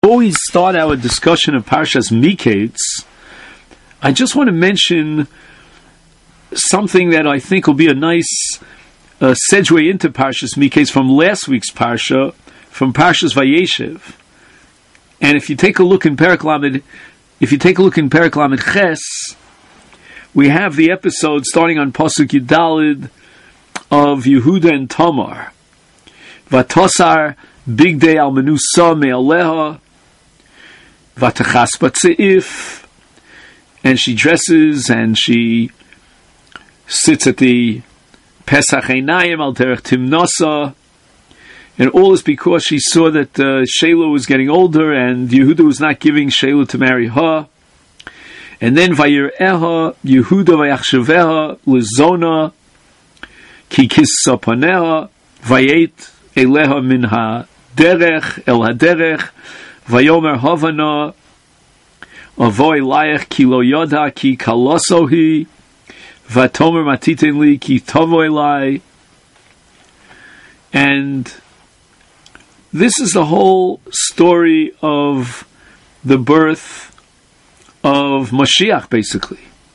Before we start our discussion of Parshas Miketz, I just want to mention something that I think will be a nice segue into Parshas Miketz from last week's Parsha, from Parshas Vayeshev. And if you take a look in Perek Lamed Ches, we have the episode starting on Pasuk Yudalid of Yehuda and Tamar. Vatosar Bigdei al Menusa Me'aleha Vatachas Batseif, and she dresses and she sits at the Pesach Einayim al Derech Timnasa, and all is because she saw that Sheila was getting older and Yehuda was not giving Sheila to marry her. And then Vayireha Yehuda Vayachshaveha Lizona Ki Kissa Paneha Vayet Eleha Min HaDerech El HaDerech Vayomer Havana Avoy Layach Ki Lo Yoda Ki Kalosohi Vatomer Matiten Li Ki Tovoy Lai. And this is the whole story of the birth of Mashiach, basically.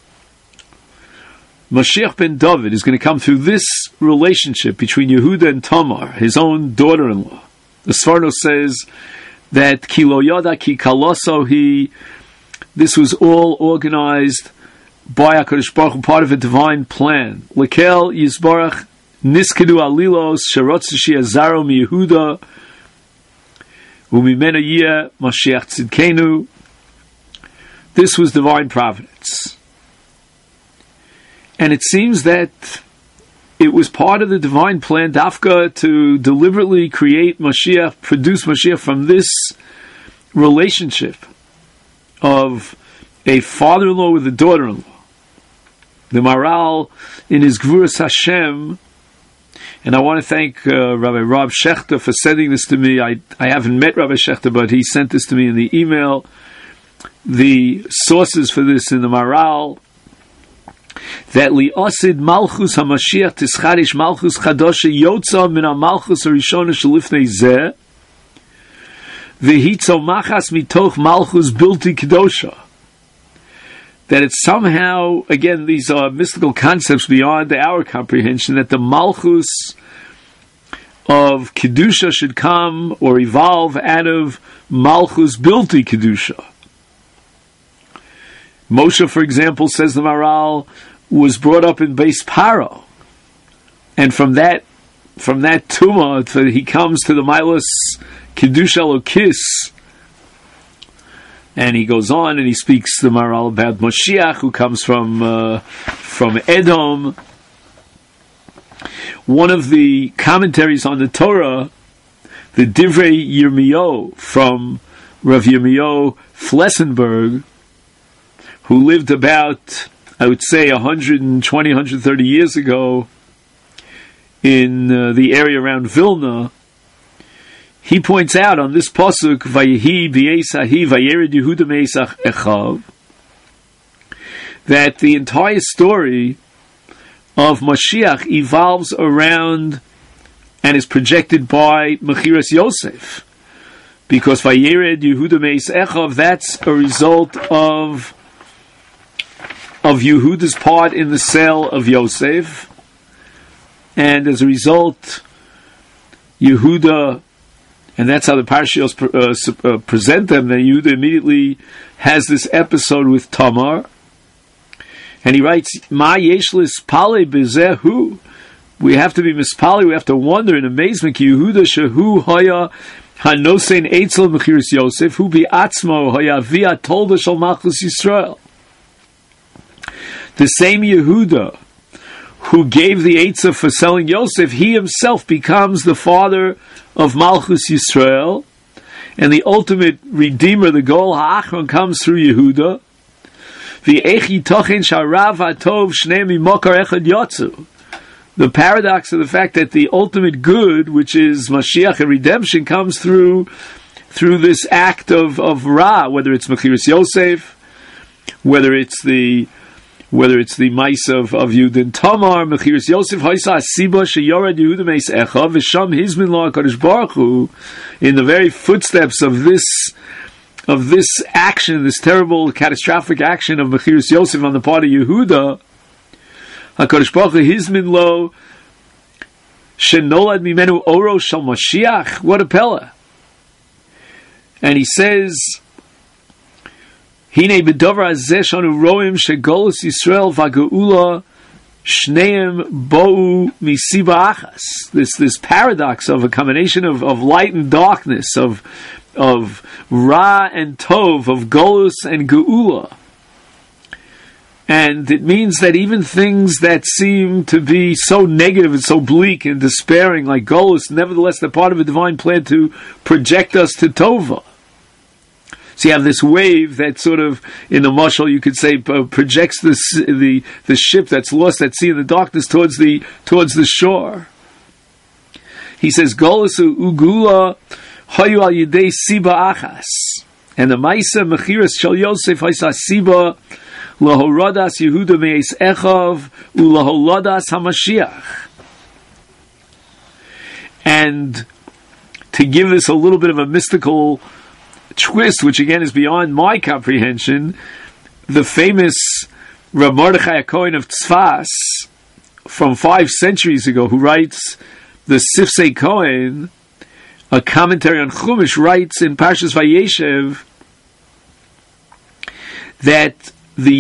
Mashiach ben David is going to come through this relationship between Yehuda and Tamar, his own daughter-in-law. The Sforno says that Ki Lo Yoda Ki Kalosohi, this was all organized by HaKadosh Baruch Hu, part of a divine plan. Lekel Yisbarach Niskadu Alilos Sherotz Shiazaro Mi Yehuda Umimena Yeh Mashiach Tzidkenu. This was divine providence. And it seems that it was part of the divine plan, Dafka, to deliberately create Mashiach, produce Mashiach from this relationship of a father-in-law with a daughter-in-law. The Maral, in his Gvuras Hashem, and I want to thank Rabbi Rob Shechter for sending this to me. I haven't met Rabbi Shechter, but he sent this to me in the email. The sources for this in the Maral, that li'osid malchus hamashiach tischadish malchus chadosha yotza min ha-malchus harishona shelifnei zeh v'hitzo machas mitoch malchus bilti kedosha. That it's somehow, again, these are mystical concepts beyond our comprehension, that the malchus of kedusha should come or evolve out of malchus bilti kedusha. Moshe, for example, says the Maral, was brought up in Beis Paro, and from that tumah he comes to the Milas Kiddush Elokis, and he goes on and he speaks the Maral about Moshiach, who comes from Edom. One of the commentaries on the Torah, the Divrei Yirmiyahu from Rav Yirmiyahu Flessenberg, who lived about, I would say, 120, 130 years ago in the area around Vilna, he points out on this pasuk, Vayehi b'Esahi vayered Yehuda me'Esach Echav, that the entire story of Mashiach evolves around and is projected by Mechiras Yosef, because vayered Yehuda me'Esach Echav, that's a result of Yehuda's part in the sale of Yosef, and as a result, Yehuda, and that's how the Parshios present them, that Yehuda immediately has this episode with Tamar, and he writes, Ma yeshlis pale bezehu, we have to be mispali, we have to wonder in amazement, ki Yehuda shehu haya hanosein eitzel mechiras Yosef, hu bi'atzmo haya via tolda shel Malchus Yisrael. The same Yehuda who gave the Eitzah for selling Yosef, he himself becomes the father of Malchus Yisrael, and the ultimate redeemer, the Goel HaAchron, comes through Yehuda. The paradox of the fact that the ultimate good, which is Mashiach and redemption, comes through this act of Ra, whether it's Mechiras Yosef, whether it's the mice of Yudin Tamar, Mechiras Yosef, Haisa Asiba Sheyorad Yehuda Meis Echav, V'sham Hizmin Lo HaKadosh Baruch Hu, in the very footsteps of this this action, this terrible, catastrophic action of Mechiras Yosef on the part of Yehuda, HaKadosh Baruch Hu Hizmin Lo Shenolad Mimenu Oro Shel Mashiach. What a pella! And he says, Hine B'Dover Hazeh Shanu Roim Shegolus Yisrael V'Geula Shneim Bo'u Misiba Achas. This paradox of a combination of light and darkness, of Ra and Tov, of Golus and Geula. And it means that even things that seem to be so negative and so bleak and despairing, like Golus, nevertheless they're part of a divine plan to project us to Tova. So you have this wave that sort of, in the mashal, you could say, projects the ship that's lost at sea in the darkness towards the shore. He says, Golus ugula hayu al yidei siba achas, and the ma'isa mechiras shel Yosef haisa siba lahorodas Yehuda meis echav ulaholadas hamashiach. And to give this a little bit of a mystical twist, which again is beyond my comprehension, the famous Rav Mordechai HaKohen of Tzfas from 5 centuries ago, who writes the Sifsei Kohen, a commentary on Chumash, writes in Parshas Vayeshev that the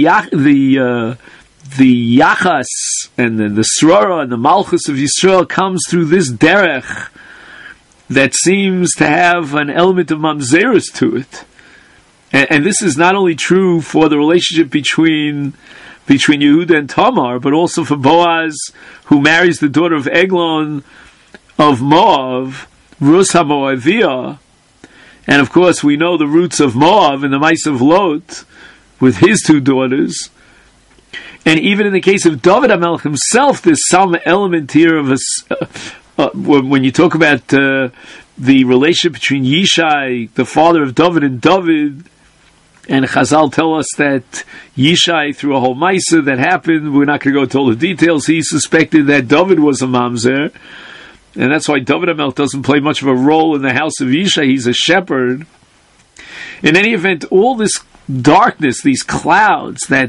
Yachas and the Srora and the Malchus of Yisrael comes through this derech that seems to have an element of mamzerus to it. And this is not only true for the relationship between Yehuda and Tamar, but also for Boaz, who marries the daughter of Eglon of Moab, Rus HaMoaviyah. And of course we know the roots of Moab in the mice of Lot, with his 2 daughters. And even in the case of David HaMelech himself, there's some element here of when you talk about the relationship between Yishai, the father of David, and David, and Chazal tell us that Yishai, through a whole Maisa that happened, we're not going to go into all the details, he suspected that David was a mamzer, and that's why David HaMelech doesn't play much of a role in the house of Yishai. He's a shepherd. In any event, all this darkness, these clouds that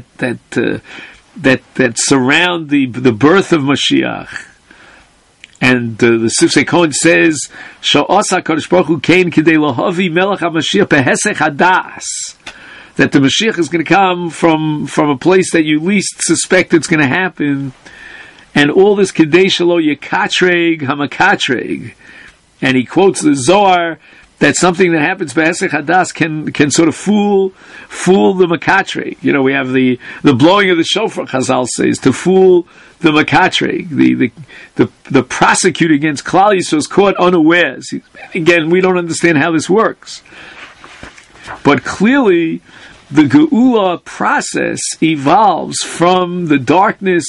surround the birth of Mashiach. And the Sifsei Kohen says, "Sha'asa Kadosh Baruch Hu Kain Kidei Lahavi Melech HaMashiach Behesech Hadas," that the Mashiach is going to come from a place that you least suspect it's going to happen, and all this Kidei Shelo Yekatreg Hamakatreg, and he quotes the Zohar that something that happens Behesech Hadas can sort of fool the Makatreg. You know, we have the blowing of the shofar, Chazal says, to fool the Makatreg, the prosecutor against Klal Yisrael is caught unawares. Again, we don't understand how this works. But clearly, the Geula process evolves from the darkness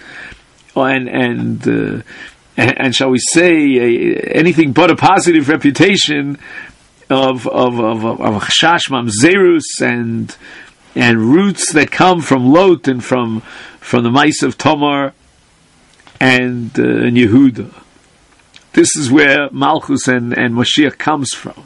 and shall we say, anything but a positive reputation of Chash Mamzerus and roots that come from Lot and from the mice of Tamar and Yehuda. This is where Malchus and Mashiach comes from.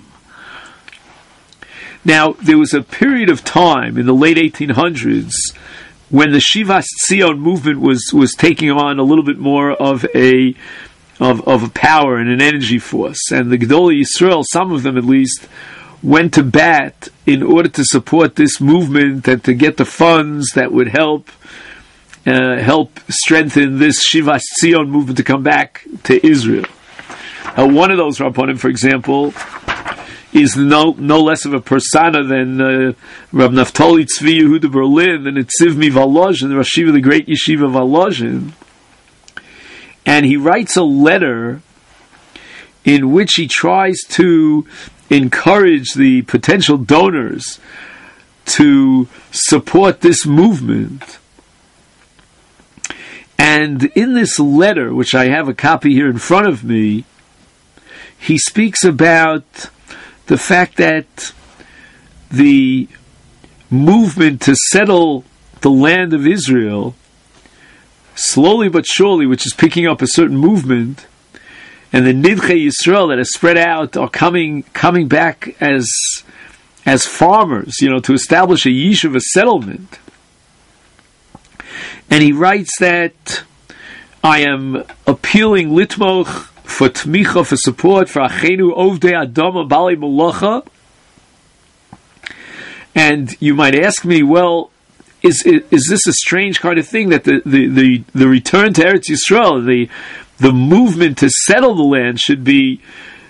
Now, there was a period of time in the late 1800s when the Shivas Tzion movement was taking on a little bit more of a power and an energy force, and the Gedolei Yisrael, some of them at least, went to bat in order to support this movement and to get the funds that would help strengthen this Shivas Tzion movement to come back to Israel. One of those Rabbanim, for example, is no less of a persona than Rab Naftali Tzvi Yehuda Berlin, the Netziv Mivolozhin, the Rosh Yeshiva, the great Yeshiva of Volozhin. And he writes a letter in which he tries to encourage the potential donors to support this movement. And in this letter, which I have a copy here in front of me, he speaks about the fact that the movement to settle the land of Israel, slowly but surely, which is picking up a certain movement, and the Nidchei Yisrael that has spread out are coming back as as farmers, to establish a yishuv, a settlement. And he writes that I am appealing litmoch for tmicha, for support for achenu ovdei adama bali molacha. And you might ask me, well, is this a strange kind of thing that the return to Eretz Yisrael, the movement to settle the land should be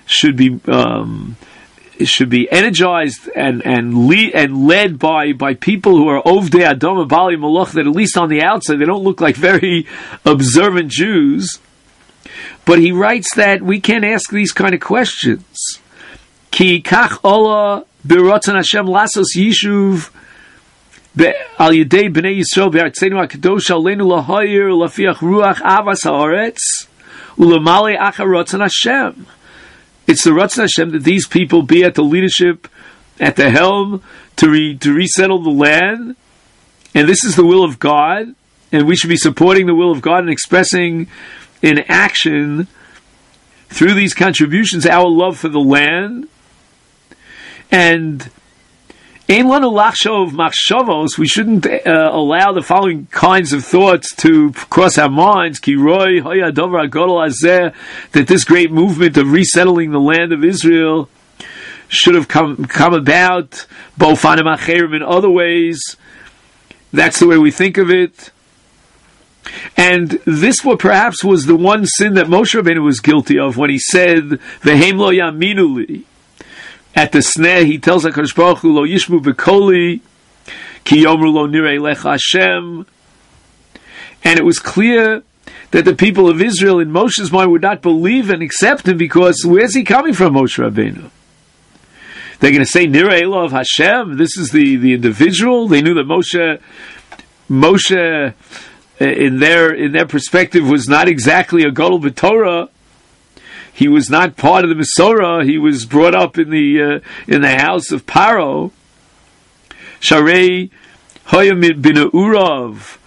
energized and led by people who are ovdei adama bali malach, that at least on the outside they don't look like very observant Jews. But he writes that we can't ask these kind of questions. Ki kach ola b'rotzon Hashem lasos yishuv al yedei b'nei Yisrael b'artzenu hakadosh aleinu lahayir lafiach ruach avas haaretz ulamali achar rotzon Hashem. It's the Ratzon Hashem that these people be at the leadership, at the helm, to resettle the land. And this is the will of God. And we should be supporting the will of God and expressing in action, through these contributions, our love for the land. And Ein lanu lachshov machshavos, we shouldn't allow the following kinds of thoughts to cross our minds. Ki roi hoya dover hagadol hazeh, that this great movement of resettling the land of Israel should have come about bofanim acherim, in other ways. That's the way we think of it. And this perhaps was the one sin that Moshe Rabbeinu was guilty of when he said, "Vehem lo yaminu li." At the sneh, he tells HaKadosh Baruch Hu, Lo yishmu b'koli, ki yomru lo nirei lecha Hashem. And it was clear that the people of Israel, in Moshe's mind, would not believe and accept him, because where's he coming from, Moshe Rabbeinu? They're going to say, Nirei Elov Hashem, this is the individual. They knew that Moshe, in their perspective, was not exactly a Gadol b'Torah. He was not part of the Masorah. He was brought up in the house of Paro. Sharei Hoyamid bin Urav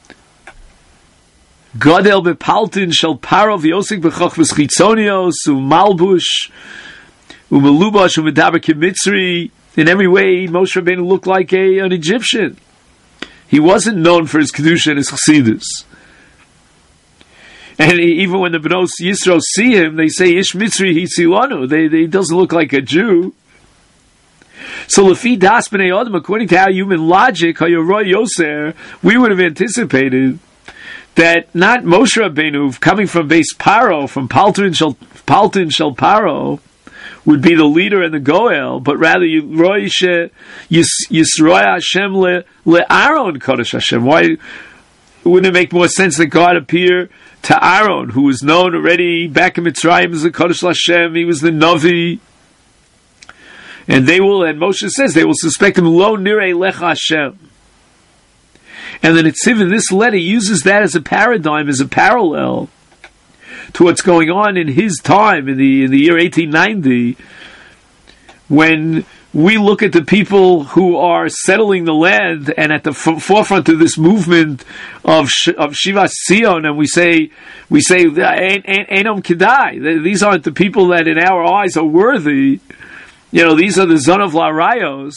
Gadel bepaltin shel Paro v'yosik b'chochmas chitzonios u'malbush u'melubash u'medaber k'mitzri. In every way, Moshe Rabbeinu looked like an Egyptian. He wasn't known for his kedusha and his chassidus. And even when the Bnos Yisro see him, they say, Ish Mitzri Hitzilanu. He doesn't look like a Jew. So, Lefi Das B'nei Adam, according to our human logic, Hayoroi Yoser, we would have anticipated that not Moshe Rabbeinu, coming from Beis Paro, from Paltin Shel Paro, would be the leader and the Goel, but rather Yisroi Hashem le'Aaron Kodesh Hashem. Why wouldn't it make more sense that God appear to Aaron, who was known already back in Mitzrayim as the Kodesh Hashem? He was the Navi. And Moshe says, they will suspect him, Lo Nirei Lecha Hashem. And the Netziv in this letter uses that as a paradigm, as a parallel to what's going on in his time, in the year 1890, when we look at the people who are settling the land and at the forefront of this movement of Shivas Zion, and we say, Enom Kedai. These aren't the people that in our eyes are worthy. These are the Zon of Larayos.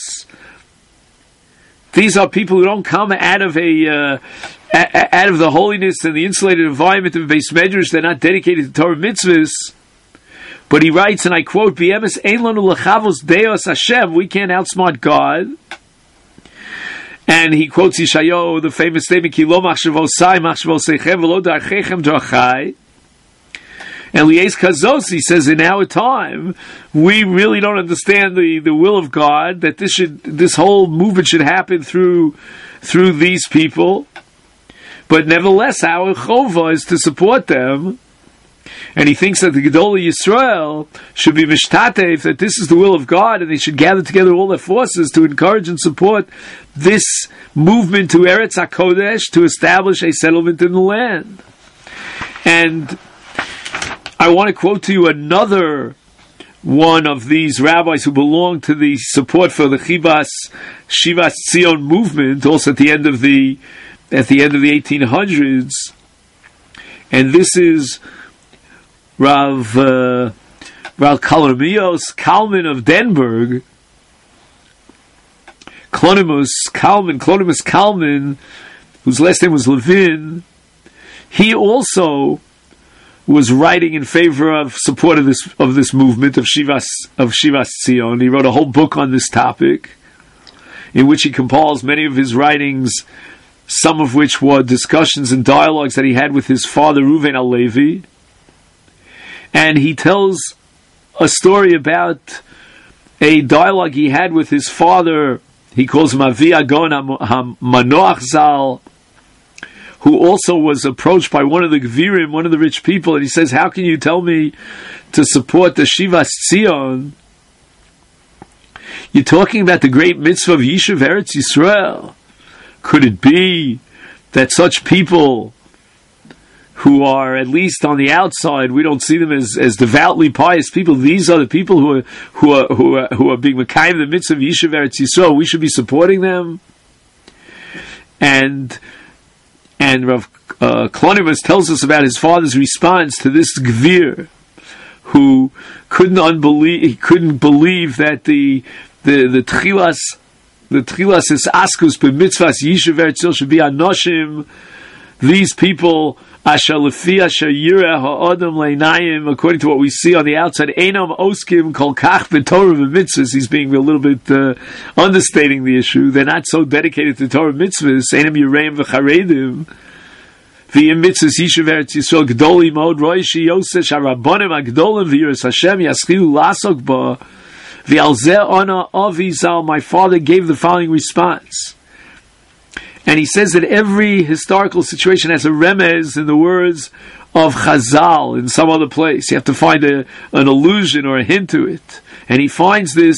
These are people who don't come out of the holiness and the insulated environment of Beis Medrash. They're not dedicated to Torah mitzvahs. But he writes, and I quote, "B'emes ein lanu lechavos deos Hashem." We can't outsmart God. And he quotes Yeshayahu, the famous statement, "Ki lo machshavosai machshavosechem v'lo darchechem drachai." And Lies Kazos, he says, in our time, we really don't understand the will of God, that this whole movement should happen through these people. But nevertheless, our chova is to support them. And he thinks that the Gedolei Yisrael should be mishtatev, that this is the will of God, and they should gather together all their forces to encourage and support this movement to Eretz HaKodesh, to establish a settlement in the land. And I want to quote to you another one of these rabbis who belong to the support for the Shivas Zion movement, also at the end of the 1800s, and this is Rav Kalamios Kalman of Denberg, Clonimus Kalman, whose last name was Levin, he also was writing in favor of support of this movement of Shivas Tzion. He wrote a whole book on this topic, in which he compiles many of his writings, some of which were discussions and dialogues that he had with his father Reuven Alevi. And he tells a story about a dialogue he had with his father. He calls him Avi Agon HaManoach Zal, who also was approached by one of the Gvirim, one of the rich people, and he says, how can you tell me to support the Shivas Tzion? You're talking about the great mitzvah of Yishuv Eretz Yisrael. Could it be that such people, who are, at least on the outside, we don't see them as devoutly pious people, these are the people who are being Mekayim the mitzvah of Yishuv Eretz Yisrael, we should be supporting them? And Rav Klonimus tells us about his father's response to this Gvir, who couldn't believe that the Tchilas is Askus b'mitzvahs Yishuv Eretz Yisrael should be Anoshim, these people, Asher Lefi Asher Yireh Ha'adam Leinayim, according to what we see on the outside, Einam Oskim Kol Kach B'Torah V'Mitzvahs, he's being a little bit understating the issue. They're not so dedicated to Torah Mitzvahs, Einam Yireim V'Charedim, V'yim Mitzvahs Yishuv Eretz Yisrael Gdoli Mod Roishi Yosef Sharabonim Agdolim V'Yiras Hashem Yaschilu Lasok Ba V'Al Zeh Ona Avi Zal, my father gave the following response. And he says that every historical situation has a remez in the words of Chazal in some other place. You have to find an allusion or a hint to it. And he finds this,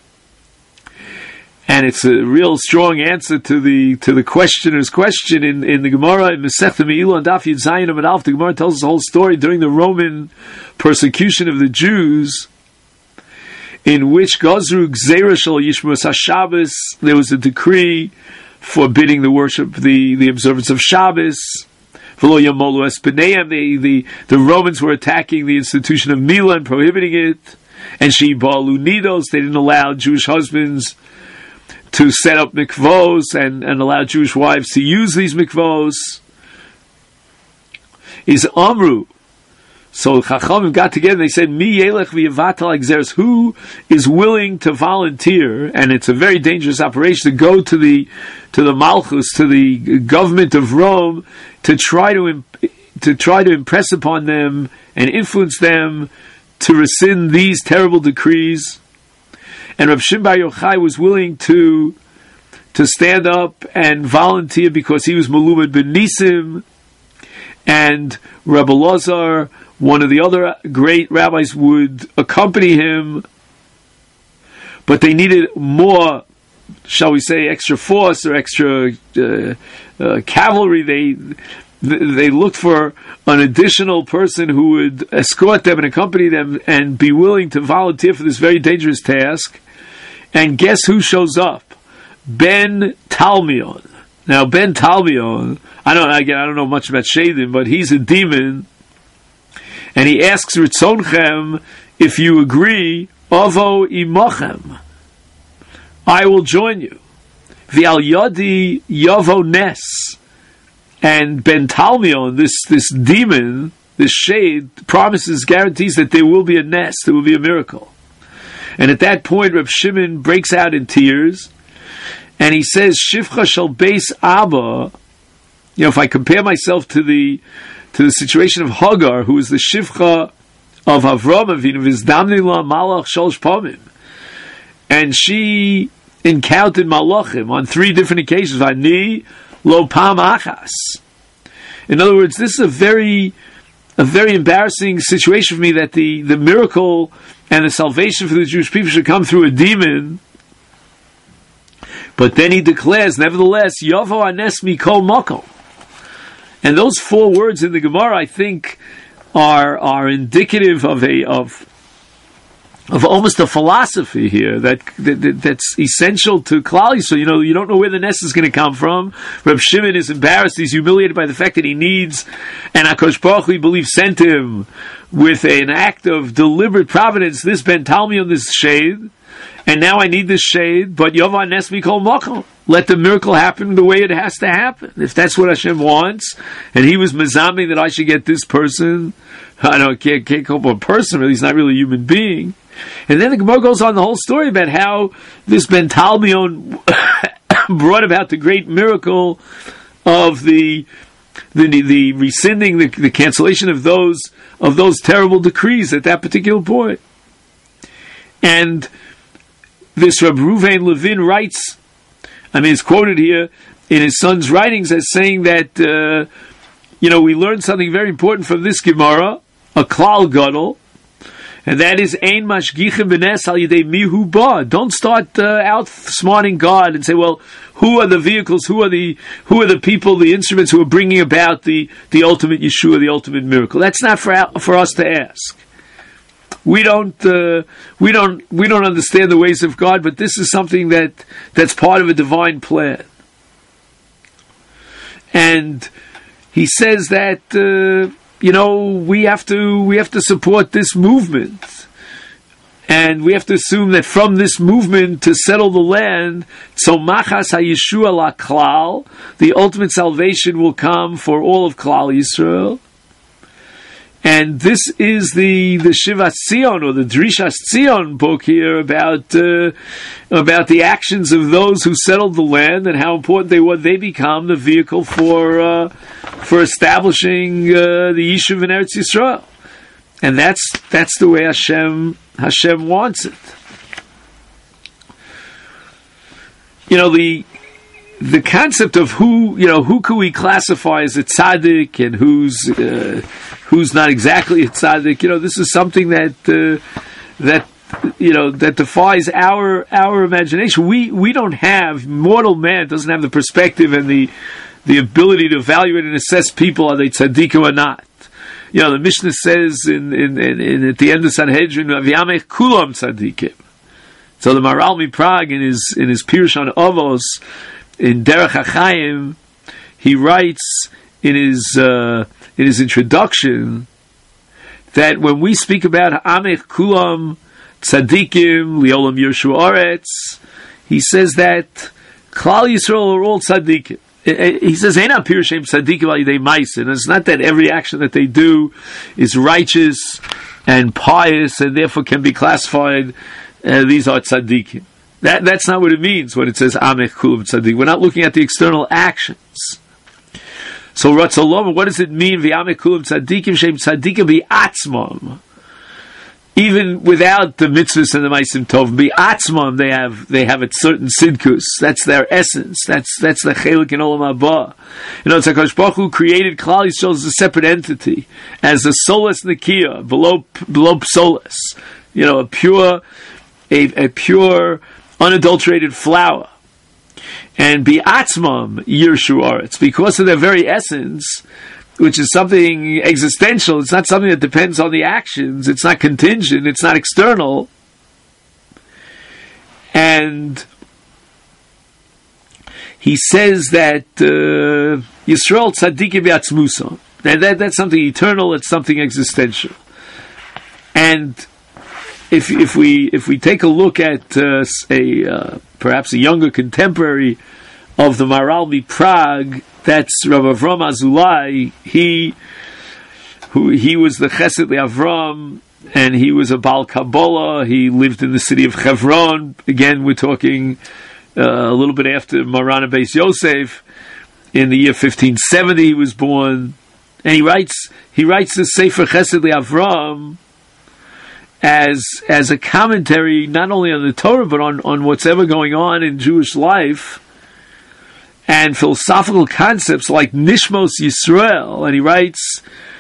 and it's a real strong answer to the questioner's question in the Gemara, in Masechta Me'ilah and Daf Yud Zayin Amud Aleph. The Gemara tells us the whole story during the Roman persecution of the Jews, in which Gazru Gzeira Shel Yishmus HaShabbos, there was a decree forbidding the worship, the observance of Shabbos. The Romans were attacking the institution of Milah and prohibiting it. And Shebalu Nidos, they didn't allow Jewish husbands to set up mikvos and allow Jewish wives to use these mikvos. Is Amru. So Chachamim got together and they said, Mi yelech v'yevatal hagzeros, who is willing to volunteer, and it's a very dangerous operation, to go to the Malchus, to the government of Rome, to try to impress upon them and influence them to rescind these terrible decrees. And Rav Shimon Bar Yochai was willing to stand up and volunteer because he was Melumed ben Nisim, and Rabbi Elazar, one of the other great rabbis, would accompany him, but they needed more, shall we say, extra force or extra cavalry. They looked for an additional person who would escort them and accompany them and be willing to volunteer for this very dangerous task. And guess who shows up? Ben Talmion. Now, Ben Talmion, I don't know much about Shadim, but he's a demon. And he asks Ritzonchem, if you agree, Ovo imochem, I will join you. V'al yodi yovo nes. And Ben Talmion, this demon, this shade, promises, guarantees that there will be a nes, there will be a miracle. And at that point, Reb Shimon breaks out in tears, and he says, Shivcha shel beis Abba. If I compare myself to the situation of Hagar, who is the Shivcha of Avram Avinu, v'zdamni la malach shalosh pamim, and she encountered malachim on 3 different occasions. Ani lo pam achas. In other words, this is a very embarrassing situation for me, that the miracle and the salvation for the Jewish people should come through a demon. But then he declares, nevertheless, Yavo anes mikol makom. And those 4 words in the Gemara, I think, are indicative of almost a philosophy here that's essential to Klal Yisrael. So, you don't know where the nest is going to come from. Reb Shimon is embarrassed. He's humiliated by the fact that he needs, and HaKadosh Baruch Hu, we believe, sent him with an act of deliberate providence, this Ben Talmion, this shade. and now I need this shade, but Yovan Nesmi Kol Mokom. Let the miracle happen the way it has to happen. If that's what Hashem wants, and He was mezaming that I should get this person, can't call him a person, really, he's not really a human being. And then the Gemara goes on the whole story about how this Ben Talmion brought about the great miracle of the rescinding, the cancellation of those terrible decrees at that particular point. And this Reb Ruvain Levin writes, it's quoted here in his son's writings as saying that, we learned something very important from this Gemara, a klal gadol, and that is ein mashgichim b'nes al yidei mihu ba. Don't start outsmarting God and say, well, who are the vehicles, who are the people, the instruments who are bringing about the ultimate Yeshua, the ultimate miracle. That's not for us to ask. We don't understand the ways of God, but this is something that's part of a divine plan. And he says that we have to support this movement, and we have to assume that from this movement to settle the land, so machas hayeshua la klal, the ultimate salvation will come for all of Klal Yisrael. And this is the Shivas Tzion, or the Drishas Tzion book here about the actions of those who settled the land and how important they were. They become the vehicle for establishing the Yishuv in Eretz Yisrael, and that's the way Hashem wants it. The concept of who can we classify as a tzaddik and who's not exactly a tzaddik, this is something that defies our imagination. We don't have, mortal man doesn't have the perspective and the ability to evaluate and assess people, are they tzaddikim or not. The Mishnah says in at the end of Sanhedrin, V'yamech kulam tzaddikim. So the Maharal MiPrague in his Pirush on Avos, in Derech HaChaim, he writes in his introduction that when we speak about Amech Kulam Tzadikim Liolam Yershu Aretz, he says that Klal Yisrael are all tzaddikim. He says, "Ein Pirshem tzaddikim al yidei ma'asin." It's not that every action that they do is righteous and pious, and therefore can be classified. These are tzaddikim. That's not what it means when it says Amech Kulam Tzaddik. We're not looking at the external actions. So Ratzalom, what does it mean? V'Amech Kulam Tzaddikim Shem Tzaddikim B'Atzmam. Even without the mitzvahs and the Maisim Tov, B'Atzmam they have a certain sidkus. That's their essence. That's the chelik in Olam Haba. It's HaKadosh Baruch Hu created Klal Yisrael as a separate entity, as a solas Nikia, below psolas. A pure, unadulterated flower. And bi'atzmam yirshu aretz, because of their very essence, which is something existential. It's not something that depends on the actions. It's not contingent. It's not external. And he says that Yisrael tzaddikim bi'atzmusa. That's something eternal. It's something existential. And if we take a look at perhaps a younger contemporary of the Maharal MiPrague, that's Rav Avram Azulai. He was the Chesed Avram, and he was a Baal Kabbalah. He lived in the city of Hebron. Again, we're talking a little bit after Maran Beis Yosef. In the year 1570, he was born, and he writes the Sefer Chesed Avram as a commentary not only on the Torah but on what's ever going on in Jewish life and philosophical concepts like Nishmos Yisrael. And he writes,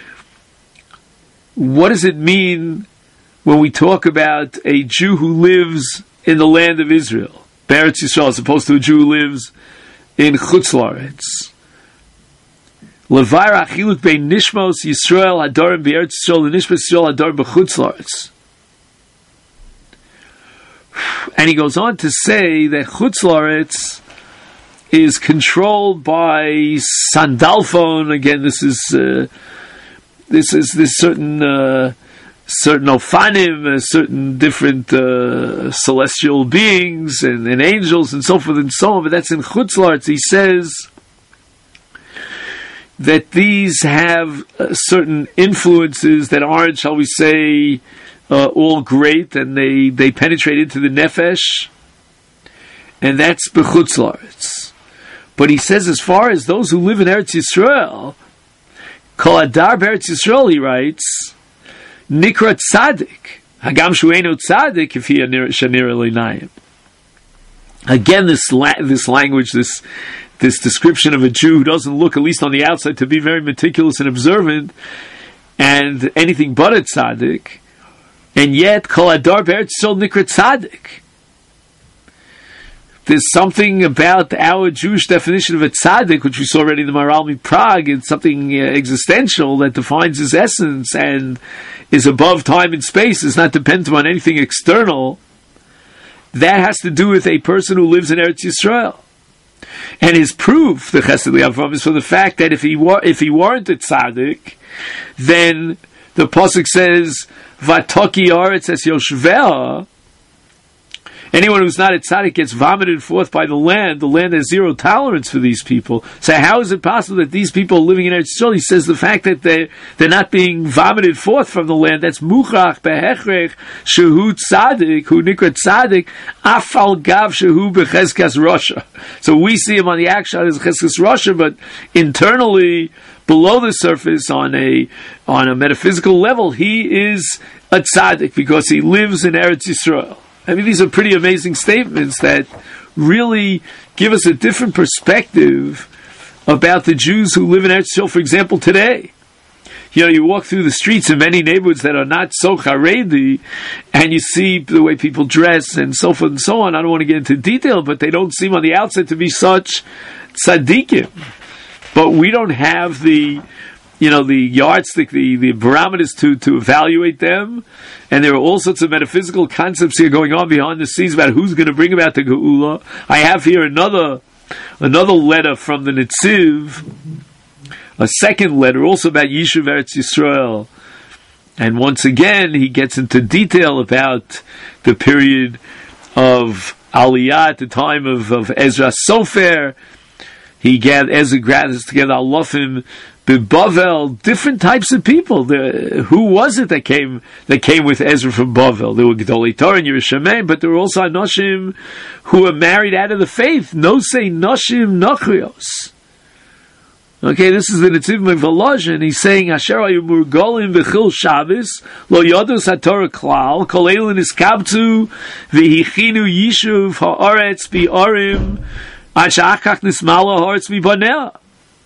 what does it mean when we talk about a Jew who lives in the land of Israel, Beretz Yisrael, as opposed to a Jew who lives in Chutz La'aretz? Levair achiluk bein Nishmos Yisrael hadorim be'Eretz Yisrael and Nishmos Yisrael hadorim b'Chutz La'aretz. And he goes on to say that Chutz La'aretz is controlled by Sandalphon. Again, this is this certain certain Ophanim, certain different celestial beings and angels and so forth and so on, but that's in Chutz La'aretz. He says that these have certain influences that aren't, shall we say, all great, and they penetrate into the nefesh, and that's b'chutz la'aretz. But he says, as far as those who live in Eretz Yisrael, kol adar b'Eretz Yisrael, he writes, nikra tzadik, hagam shu'enu tzadik, if he shanir eleinayim. Again, this language, this description of a Jew who doesn't look, at least on the outside, to be very meticulous and observant, and anything but a tzaddik, and yet, kol adar b'Eretz Yisrael nikra tzadik. There's something about our Jewish definition of a tzaddik, which we saw already in the Maharal Prague. It's something existential that defines his essence and is above time and space, is not dependent on anything external. That has to do with a person who lives in Eretz Yisrael. And his proof, the Chesed Li'Avram, is for the fact that if he weren't a tzaddik, then the Pasuk says, Vatoki Aretz es Yoshveh. Anyone who's not a tzaddik gets vomited forth by the land. The land has zero tolerance for these people. So how is it possible that these people are living in Eretz Yisrael? He says the fact that they're not being vomited forth from the land, that's muchach behechrech shehu tzaddik, hu nikra tzaddik, afal gav shehu becheskas Rasha. So we see him on the action as cheskas Rasha, but internally, below the surface, on a metaphysical level, he is a tzaddik because he lives in Eretz Yisrael. I mean, these are pretty amazing statements that really give us a different perspective about the Jews who live in Eretz Yisrael, for example, today. You know, you walk through the streets in many neighborhoods that are not so Haredi, and you see the way people dress and so forth and so on. I don't want to get into detail, but they don't seem on the outside to be such tzaddikim. But we don't have the yardstick, the barometers to evaluate them. And there are all sorts of metaphysical concepts here going on behind the scenes about who's going to bring about the Geula. I have here another letter from the Netziv, a second letter also about Yishuv Eretz Yisrael. And once again, he gets into detail about the period of Aliyah at the time of Ezra Sofer. Ezra gathers together Alofim, Bavel, different types of people. Who was it that came with Ezra from Bavel? There were Gedolei Torah and Yerushalayim, but there were also Anoshim who were married out of the faith. No say Noshim Nochrios. Okay, this is the Netziv Mevolozhin, and he's saying, Asher ayu murgolim v'chil Shabbos, lo yodos haTorah klal, kol elin iskabtu, v'hichinu yishuv ha'aretz bi'arim, ad sha'achach nismala ha'aretz bi'banea.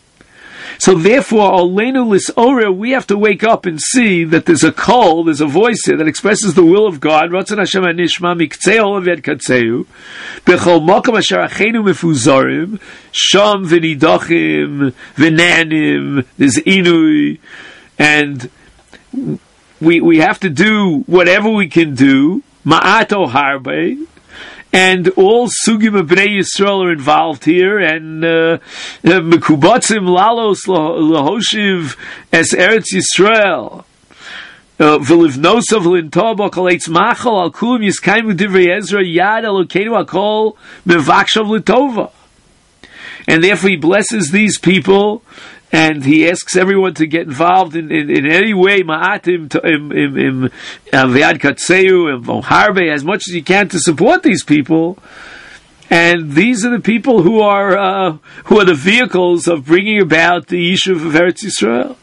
So therefore, Oleinu Lis'ora, we have to wake up and see that there's a call, there's a voice here that expresses the will of God. Ratzon Hashem HaNishma Miktzei Olav Yad Katzeu B'chol Mokom Asher Achenu Mefuzarim Sham V'Nidachim V'Nanim. There's Inui, and we have to do whatever we can do. Ma'ato Harbe. And all sugim of Bnei Yisrael are involved here, and mekubatzim lalos lahoshiv es Eretz Yisrael v'livnosav l'intobok alaitz machal al kulam yiskayim divrei Ezra yad elokeinu akol mevakshav l'tova. And therefore he blesses these people, and he asks everyone to get involved in any way, ma'atim, v'yad katzeu, and harbe, as much as you can to support these people. And these are the people who are the vehicles of bringing about the Yishuv of Eretz Yisrael.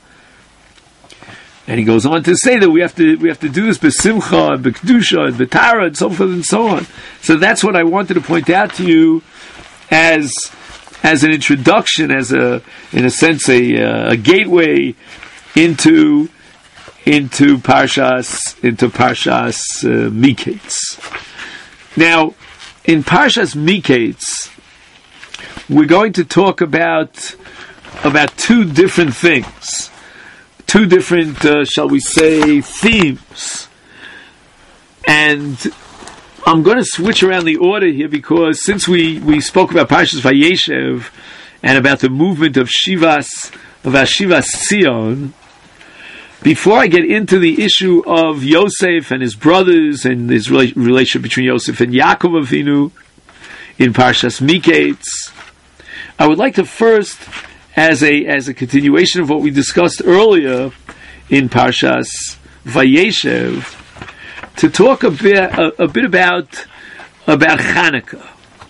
And he goes on to say that we have to do this b'simcha and b'kedusha and b'tara and so forth and so on. So that's what I wanted to point out to you as an introduction, in a sense, a gateway into Parshas Miketz. Now, in Parshas Miketz, we're going to talk about two different things, two different, shall we say, themes, and I'm going to switch around the order here because since we spoke about Parshas Vayeshev and about the movement of Shivas Tzion, before I get into the issue of Yosef and his brothers and his relationship between Yosef and Yaakov Avinu in Parshas Miketz, I would like to first, as a continuation of what we discussed earlier in Parshas Vayeshev, to talk a bit about Chanukah.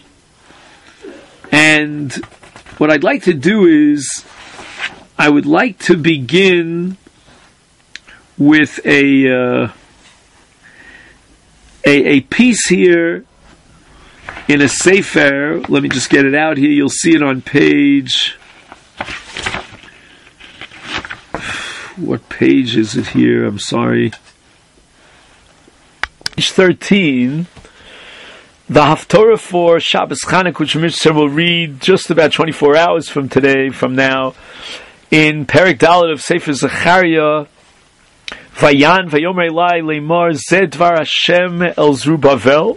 And what I'd like to do is, I would like to begin with a piece here in a sefer. Let me just get it out here. You'll see it on page. What page is it here? I'm sorry. Page 13. The Haftorah for Shabbos Chanukah, which Mr. will read just about 24 hours from now, in Perek Dalet of Sefer Zechariah. Vayan vayomer elai leimar zeh dvar Hashem el Zerubbabel.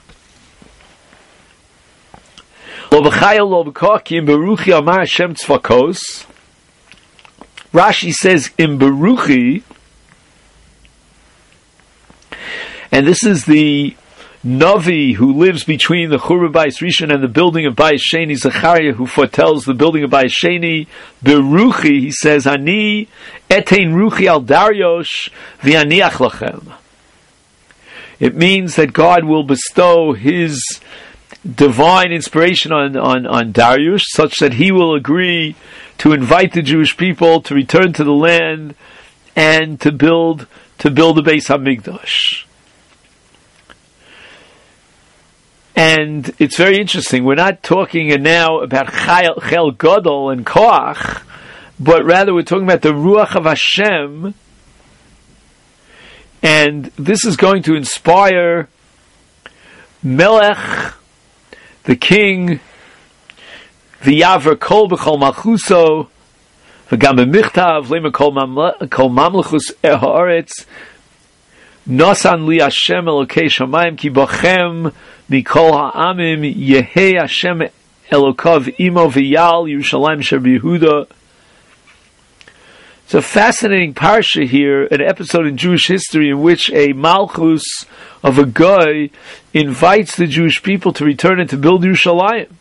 Lo b'chayil lo b'koach ki im beruchi amar Hashem tzvakos. Rashi says in beruchi, and this is the Navi who lives between the Churban Bayis Rishon and the building of Bayis Sheni, Zechariah, who foretells the building of Bayis Sheni. Beruchi, he says, Ani etein ruchi al Daryosh v'aniach lachem. It means that God will bestow His divine inspiration on Darius, such that he will agree to invite the Jewish people to return to the land and to build the Beis Hamikdash. And it's very interesting. We're not talking now about Chel Gadol and Koach, but rather we're talking about the Ruach of Hashem. And this is going to inspire Melech, the king, V'yaver kol b'chol malchuso, v'gam b'michtav lema kol mamlechus ha'aretz, Nosan li Hashem Elokei Shamayim ki bachem mikol ha'amim yehei Hashem Elokav imo v'yal Yerushalayim Sher Yehuda. It's a fascinating parsha here, an episode in Jewish history in which a malchus of a guy invites the Jewish people to return and to build Yerushalayim.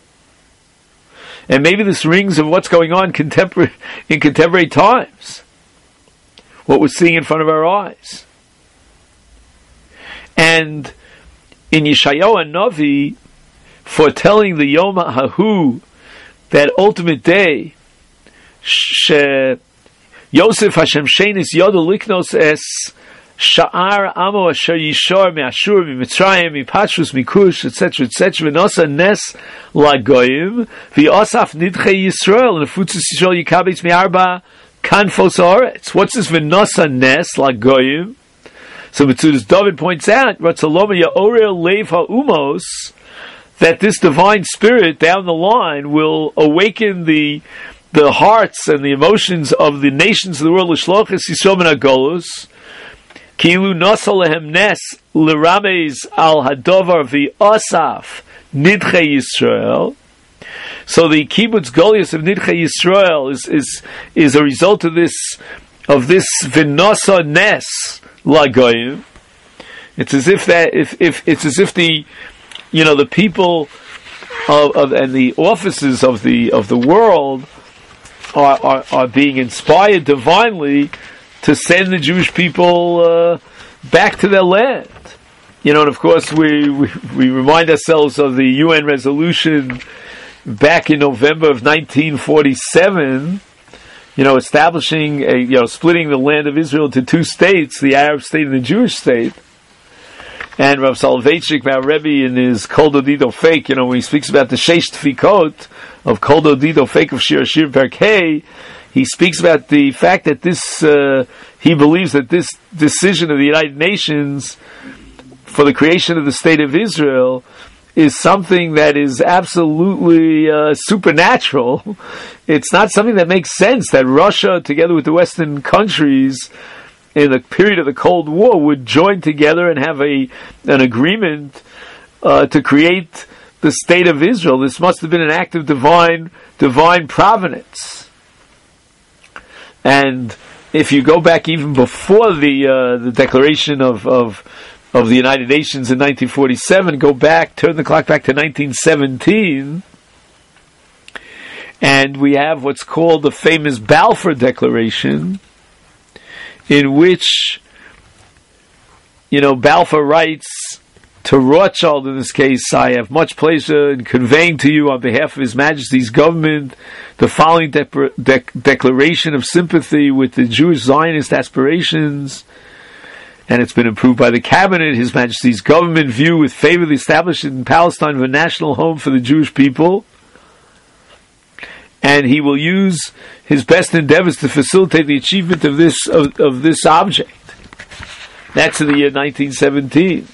And maybe this rings of what's going on in contemporary times, what we're seeing in front of our eyes. And in Yeshayahu Navi, foretelling the Yom HaHu, that ultimate day, Yosef Hashem Shenis Yodo Liknos Es Sha'ar Amo Asher Yishor Me'ashur Mitzrayim Mipatshus Mikush etc. V'nosa Nes Lagoyim V'osaf Nidchei Yisrael and Futzis Yisrael Yikabitz Mi'arba Kanfos Haaretz. What's this V'nosa Nes Lagoyim? So Metzudas David points out, Ratzaloma Ya'orel Lev Ha'umos, that this divine spirit down the line will awaken the hearts and the emotions of the nations of the world. L'shlochis Yisrael min hagolus, kilu nosal lehem nes l'ramez al hadovar v'osaf nidchei Yisrael. So the kibbutz golius of nidchei Yisrael is a result of this v'nosa nes lagoyim. It's as if that if it's as if the people of and the offices of the world are being inspired divinely to send the Jewish people back to their land. And of course we remind ourselves of the UN resolution back in November of 1947, establishing splitting the land of Israel into two states, the Arab state and the Jewish state. And Rav Soloveitchik, our Rebbe, in his Kol Dodi Dofek, when he speaks about the Sheish Tfikot of Kol Dodi Dofek of Shir Perkei, he speaks about the fact that this, he believes that this decision of the United Nations for the creation of the State of Israel is something that is absolutely supernatural. It's not something that makes sense that Russia, together with the Western countries, in the period of the Cold War, would join together and have an agreement to create the State of Israel. This must have been an act of divine providence. And if you go back even before the declaration of the United Nations in 1947, turn the clock back to 1917, and we have what's called the famous Balfour Declaration, in which, Balfour writes to Rothschild, in this case, I have much pleasure in conveying to you on behalf of His Majesty's government the following declaration of sympathy with the Jewish Zionist aspirations, and it's been approved by the cabinet. His Majesty's government view with favor the establishment in Palestine of a national home for the Jewish people, and he will use his best endeavors to facilitate the achievement of this object. That's in the year 1917.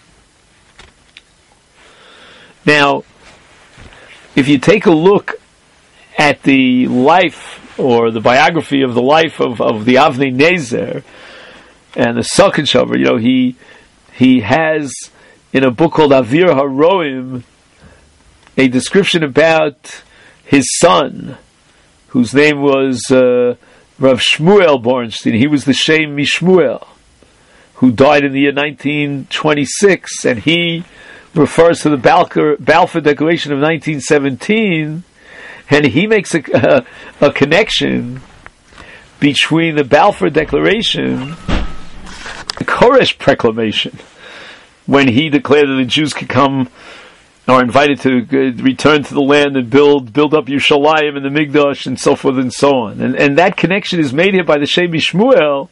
Now, if you take a look at the life or the biography of the life of the Avnei Nezer and the Sukkot Shover, he has in a book called Avir HaRoim a description about his son, whose name was Rav Shmuel Bornstein. He was the Shem Mishmuel, who died in the year 1926, and he refers to the Balfour Declaration of 1917, and he makes a connection between the Balfour Declaration and the Koresh Proclamation, when he declared that the Jews could come, or invited to return to the land and build up Yerushalayim and the Mikdash and so forth and so on. And that connection is made here by the Shem Mishmuel.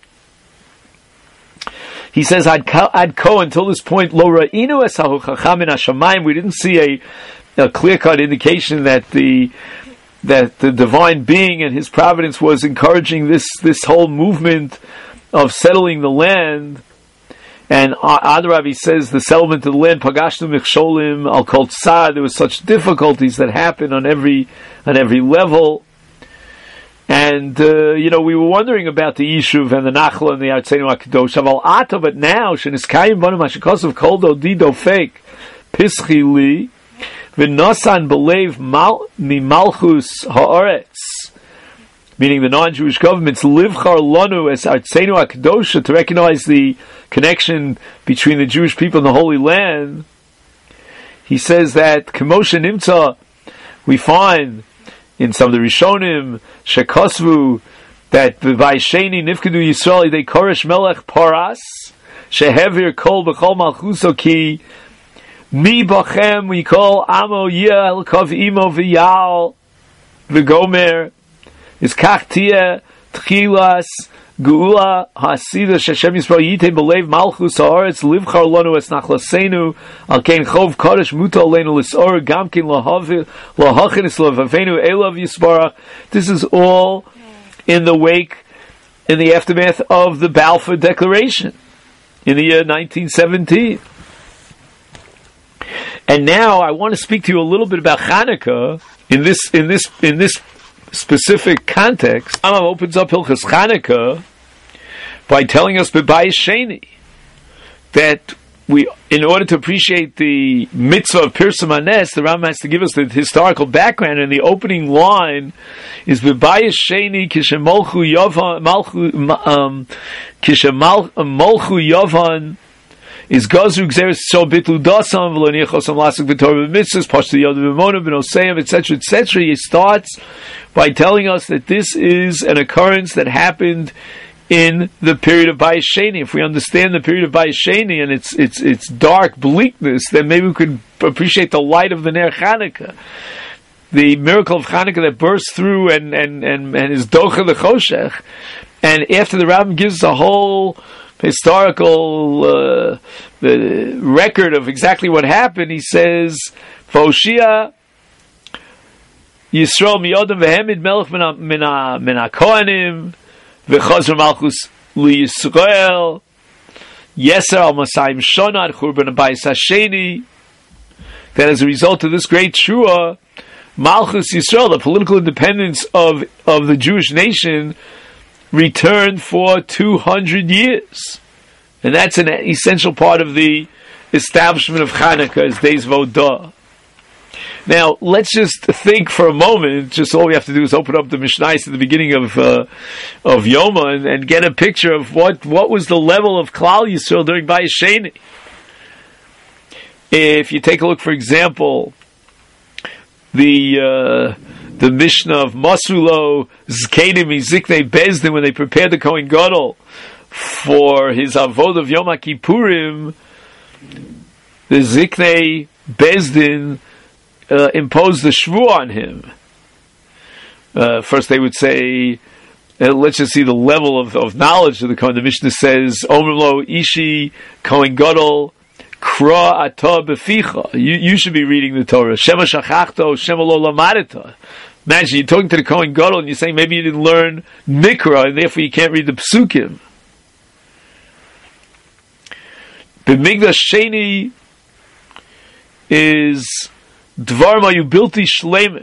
He says, Ad ko, until this point, lo ra'inu esahu chacham min hashamayim, we didn't see a clear-cut indication that the divine being and his providence was encouraging this whole movement of settling the land. And Adrab, he says, the settlement of the land, pagashnu michsholim al kol tzad, there was such difficulties that happened on every level. And, we were wondering about the Yishuv and the Nachla and the Artzeinu HaKadosh. Aval ata, but now, sheniskayim banu mashikosav kol dodi dofek pischi li v'nosan belev mimalchus ha'aretz, meaning the non-Jewish governments, livchar lanu as Artzeinu HaKadosh, to recognize the connection between the Jewish people and the Holy Land. He says that Kemoshe Nimtza, we find in some of the Rishonim, Shekosvu, that Vaysheni Nifkedu Yisrael they Koresh Melech Paras, Shehevir Kol B'chol Malchuso Ki Mi Bachem, we call Amo Yel Kov Imo V'Yal V'Gomer, is Kach Tia Tchilas Geula Hasida Sheshem Yisrael Yitei Belev Malchus Haaretz Livchar Lanu Es Nachlasenu Al Kein Chov Kodesh Muta Aleinu Lisor Gamkin Lahachin Islavavenu Elav Yisbarach. This is all in the aftermath of the Balfour Declaration in the year 1917. And now I want to speak to you a little bit about Hanukkah in this specific context. Rambam opens up Hilchas Chanukah by telling us B'bayis Sheni that in order to appreciate the mitzvah of Pirsum Hanes, the Rambam has to give us the historical background, and the opening line is B'bayis Sheni Kishemalchu Yovan is Gazru Gzeres So Bitlu Dasam V'Loniachosam Lasik V'Torah V'Mitzvahs Pashtu Yodim V'Monim V'Noseim, etc., etc. He starts by telling us that this is an occurrence that happened in the period of Bayis Sheni. If we understand the period of Bayis Sheni and its dark bleakness, then maybe we could appreciate the light of the Ner Chanukah, the miracle of Chanukah that bursts through and is Docha the Choshech. And after the Rambam gives a whole historical record of exactly what happened, he says, Voshia Yisrael miyodam v'hemid melech min ha-kohanim v'chazar malchus li-Yisrael yeser al masayim shonad churban habayis hasheni, that as a result of this great trua, Malchus Yisrael, the political independence of the Jewish nation, returned for 200 years. And that's an essential part of the establishment of Chanukah as Days Vodah. Now, let's just think for a moment. Just all we have to do is open up the Mishnayos at the beginning of Yoma and get a picture of what was the level of Klal Yisrael during Bayis Sheni. If you take a look, for example, the Mishnah of Masulo Zkedim Ziknei Bezdin, when they prepared the Kohen Gadol for his Avod of Yom Kippurim, the Ziknei Bezdin imposed the shvu on him. First they would say, let's just see the level of knowledge of the Kohen. The Mishnah says, Omer lo ishi Kohen Gadol kra ata beficha. You should be reading the Torah. Shema shachachto, shema lo lamadeta. Imagine you're talking to the Kohen Gadol and you're saying maybe you didn't learn Mikra and therefore you can't read the Psukim. B'migdash Sheni is Dvar Mayu Bilti Shleimim.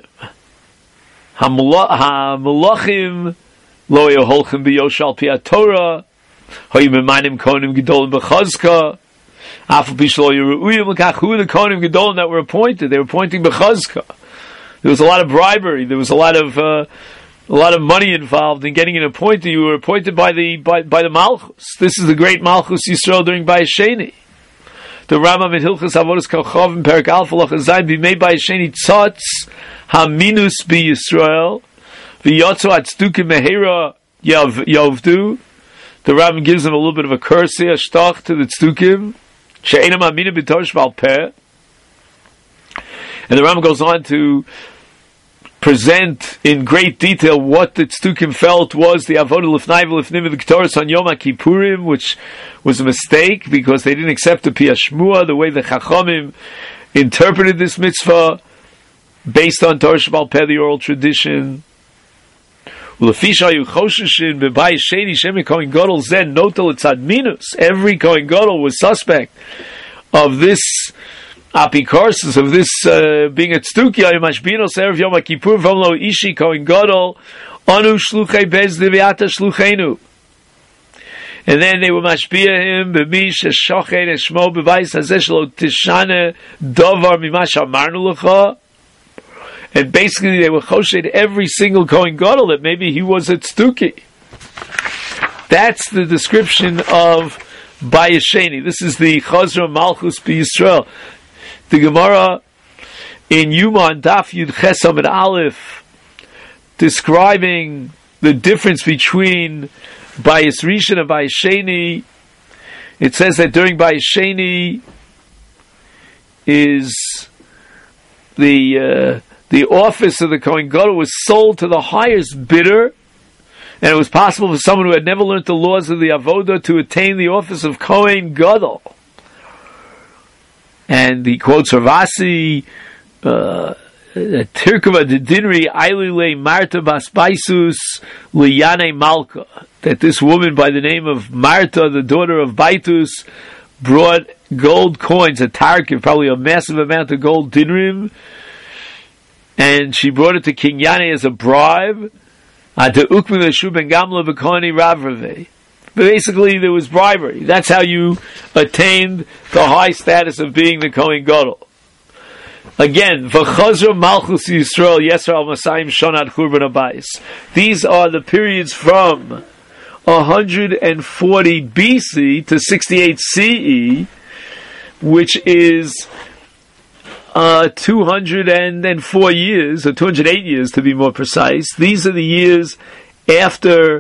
HaMelachim Lo Yeholchim B'Yoshal Pi HaTorah Hoyim Emanim Kohanim Gedolim B'Chazka Afal Pi Shlo Yeru'uyim L'Kach. Who are the Kohanim Gedolim that were appointed? They were appointing B'Chazka. There was a lot of bribery. There was a lot of money involved in getting an appointee. You were appointed by the Malchus. This is the great Malchus Yisrael during Bayis Sheni. The Rambam in Hilchos Avodas Kochav in Perek Aleph Halacha Zayin b'mei Bayis Sheni tzatz haminus bi Yisrael v'yotzu atzdukim mehera yovdu. The Rambam gives them a little bit of a curse here, shtach to the tzdukim she'enam amina b'tor shval peh. And the Rambam goes on to present in great detail what the Tzdukim felt was the Avodah Lifnai V'Lifnim the Ketores on Yom Kippurim, which was a mistake because they didn't accept the Piyah Shmua, the way the Chachamim interpreted this mitzvah based on Torah Shebal Peh, the oral tradition. Every Kohen Gadol was suspect of this apikorsis, of this being a tzduki. Mashbinos erev Yom Kippur v'lo ishi Kohen Gadol anu shluchei bezdin v'ata shlucheinu. And then they were mashbia him b'mi sheshochet eshmo b'vayis hazeh shelo tishane davar mima shamarnu lecha. And basically they were choshed every single Kohen Gadol that maybe he was a tzduki. That's the description of Bayis Sheni. This is the Chazra Malchus B'Yisrael. The Gemara in Yuma and Daf Yud Chesam and Aleph, describing the difference between Bayis Rishon and Bayis Sheni. It says that during Bayis Sheni is the office of the Kohen Gadol was sold to the highest bidder, and it was possible for someone who had never learned the laws of the Avodah to attain the office of Kohen Gadol. And he quotes Ravasi, Tirkava de Dinri Ailile Marta Baspaisus Liyane Malka, that this woman by the name of Marta, the daughter of Baitus, brought gold coins, a tarkiv, probably a massive amount of gold dinrim, and she brought it to King Yane as a bribe. Basically, there was bribery. That's how you attained the high status of being the Kohen Gadol. Again, V'chazra Malchus Yisrael Yisrael Masayim Shonat Churban Abayis. These are the periods from 140 BC to 68 CE, which is 204 years, or 208 years to be more precise. These are the years after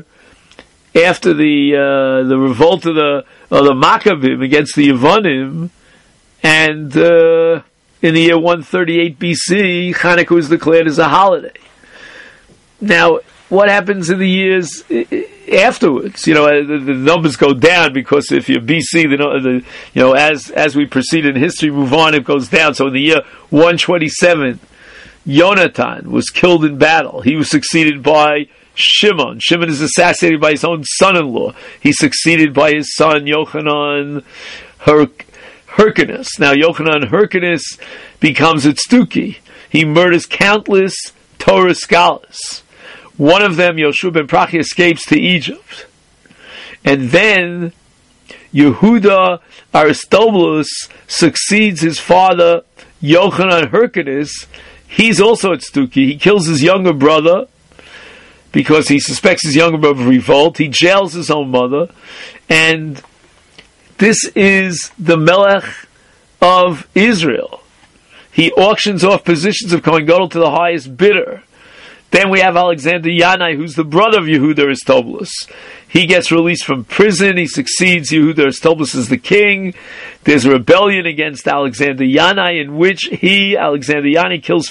the revolt of the Maccabim against the Yevonim, and in the year 138 BC, Hanukkah was declared as a holiday. Now, what happens in the years afterwards? The numbers go down because if you're BC, as we proceed in history, move on, it goes down. So in the year 127, Yonatan was killed in battle. He was succeeded by Shimon. Shimon is assassinated by his own son-in-law. He's succeeded by his son Yochanan Hyrcanus. Now Yochanan Hyrcanus becomes a tzduki. He murders countless Torah scholars. One of them, Yoshua ben Prachi, escapes to Egypt. And then Yehuda Aristobulus succeeds his father, Yochanan Hyrcanus, he's also at Stuki. He kills his younger brother because he suspects his younger brother of revolt. He jails his own mother. And this is the Melech of Israel. He auctions off positions of Kohen Gadol to the highest bidder. Then we have Alexander Yanai, who's the brother of Yehuda Aristobulus. He gets released from prison. He succeeds Yehuda Aristobulus as the king. There's a rebellion against Alexander Yanai in which Alexander Yanai, kills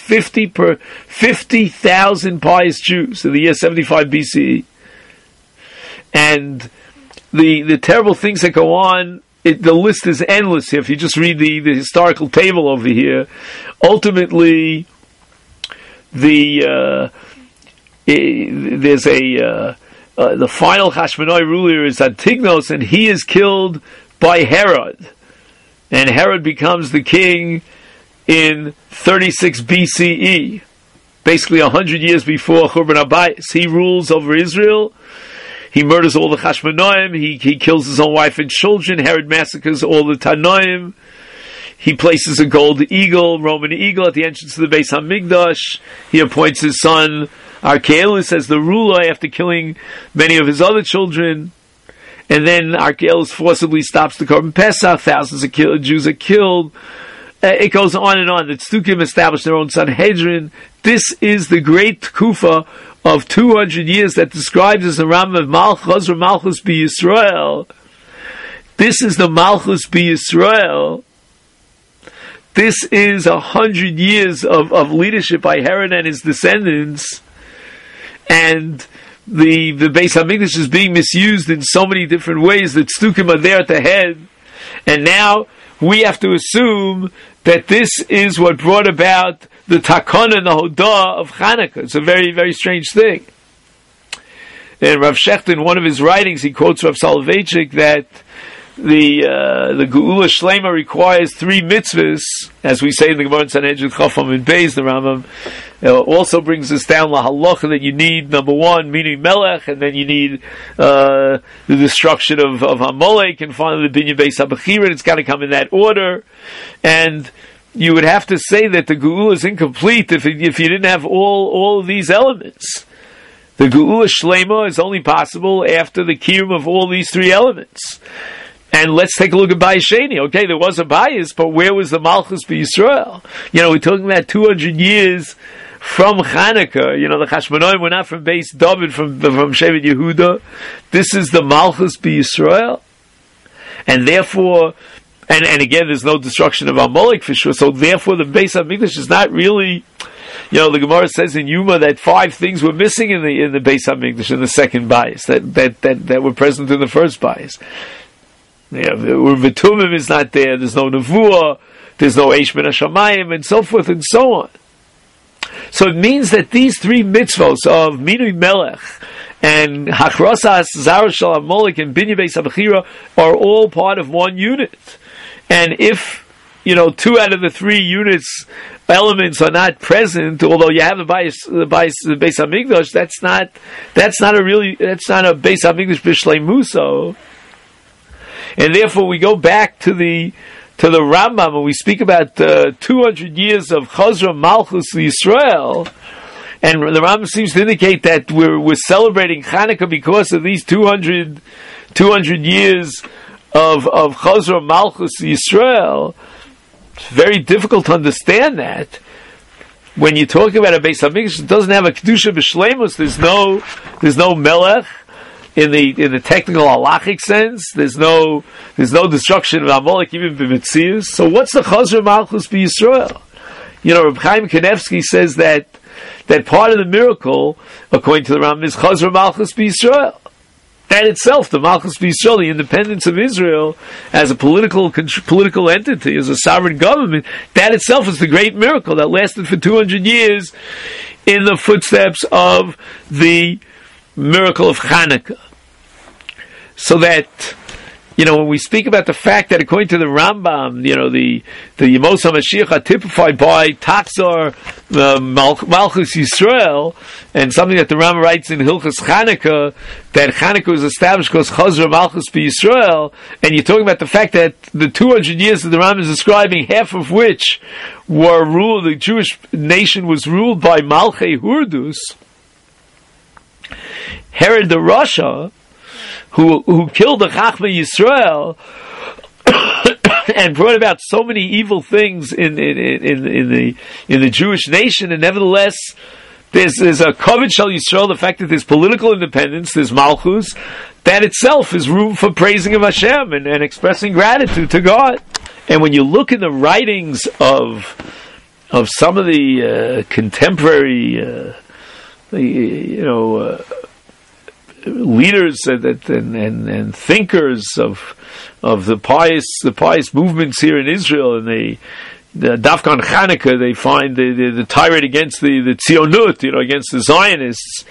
50,000 pious Jews in the year 75 BCE. And the terrible things that go on, the list is endless here. If you just read the historical table over here, ultimately, there's the final Hashmonai ruler is Antignos, and he is killed by Herod. And Herod becomes the king in 36 BCE, basically 100 years before Churban Abayis. He rules over Israel. He murders all the Hashmonaim. He kills his own wife and children. Herod massacres all the Tanoim. He places a gold eagle, Roman eagle, at the entrance to the Beis HaMikdash. He appoints his son Archelaus as the ruler after killing many of his other children. And then Archelaus forcibly stops the Korban Pesach. Thousands of Jews are killed. It goes on and on. The Tzdukim established their own Sanhedrin. This is the great Kufa of 200 years that describes as the Ram of Malchus or Malchus B'Yisrael. This is the Malchus B'Yisrael. This is 100 years of leadership by Herod and his descendants, and the Beis HaMikdash is being misused in so many different ways. The Tzdukim are there at the head, and now we have to assume that this is what brought about the Takana and the Hodah of Chanukah. It's a very, very strange thing. And Rav Shechter, in one of his writings, he quotes Rav Soloveitchik that the Geula Shlema requires 3 mitzvahs, as we say in the Gemara in Sanhedrin Chafam and Beis. The Rambam also brings us down la halacha that you need, number 1, Minui Melech, and then you need the destruction of Amalek, and finally the Binyan Beis HaBechira. It's got to come in that order. And you would have to say that the Geula is incomplete if you didn't have all of these elements. The Geula Shlema is only possible after the kiyum of all these 3 elements. And let's take a look at Bayis Sheni. Okay, there was a bias, but where was the Malchus B'Yisrael? We're talking about 200 years from Chanukah. The Chashmonaim were not from Beis David, from Shevet Yehuda. This is the Malchus B'Yisrael. And therefore, and again, there's no destruction of Amalek for sure, so therefore the Beis HaMikdash is not really, the Gemara says in Yuma that 5 things were missing in the Beis HaMikdash, in the second bias, that were present in the first bias. Vitumim is not there, there's no Nevuah, there's no Eish Min HaShamayim, and so forth and so on. So it means that these 3 mitzvos of Minui Melech and Hachrosas, Zara Shel Amalek, and Binyan Beis HaBechira are all part of one unit. And if 2 out of the 3 elements are not present, although you have the Beis HaMikdash, that's not a Beis HaMikdash b'shleimuso. And therefore we go back to the Rambam, and we speak about 200 years of Chazra Malchus Yisrael, and the Rambam seems to indicate that we're celebrating Chanukah because of these 200 years of Chazra Malchus Yisrael. It's very difficult to understand that. When you're talking about a Beis HaMikdash, it doesn't have a Kedusha B'Shleimus, there's no Melech. In the technical halachic sense, there's no destruction of Amalek even b'Metzius. So what's the Chazra Malchus B'Yisrael? Reb Chaim Kanevsky says that part of the miracle, according to the Rambam, is Chazra Malchus B'Yisrael. That itself, the Malchus B'Yisrael, the independence of Israel as a political entity, as a sovereign government, that itself is the great miracle that lasted for 200 years in the footsteps of the miracle of Chanukah. So that when we speak about the fact that according to the Rambam, the Yemos HaMashiach are typified by Tatzar Malchus Yisrael, and something that the Rambam writes in Hilchas Chanukah, that Chanukah was established because Chazra Malchus be Yisrael, and you're talking about the fact that the 200 years that the Rambam is describing, half of which were ruled, the Jewish nation was ruled by Malchei Hurdus, Herod the Rasha, who killed the Chachmei Yisrael and brought about so many evil things in the Jewish nation, and nevertheless there's a Kavod Shel Yisrael, the fact that there's political independence, there's Malchus, that itself is room for praising of Hashem and expressing gratitude to God. And when you look in the writings of some of the contemporary leaders and thinkers of the pious movements here in Israel, and the Dafkan Chanukah, they find the tirade against the Tzionut, against the Zionists.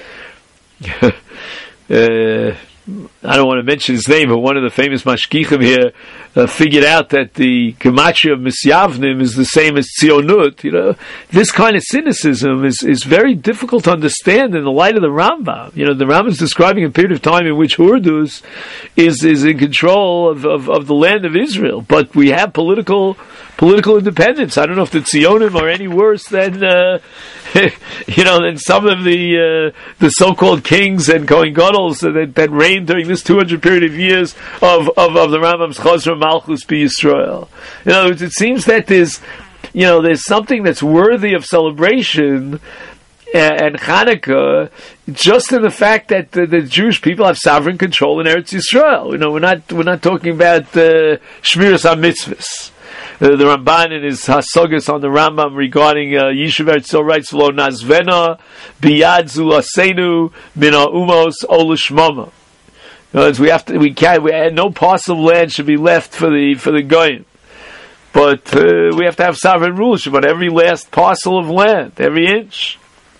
I don't want to mention his name, but one of the famous mashgichim here figured out that the gematria of Misyavnim is the same as Tzionut. This kind of cynicism is very difficult to understand in the light of the Rambam. The Rambam is describing a period of time in which Hurdus is in control of the land of Israel, but we have political independence. I don't know if the Tzionim are any worse than than some of the so-called kings and Kohen Gadol that reigned during this 200 period of years of the Rambam's Chazra Malchus be Yisrael. In other words, it seems that there's something that's worthy of celebration and Chanukah, just in the fact that the Jewish people have sovereign control in Eretz Yisrael. We're not talking about Shmiras HaMitzvahs. The Ramban in his Hasagas on the Rambam regarding Yishuv Eretz Yisrael writes, "Lo nazvena biyad zulasenu min ha'umos olishmama." In other words, no parcel of land should be left for the goyim, but we have to have sovereign rulership on every last parcel of land, every inch.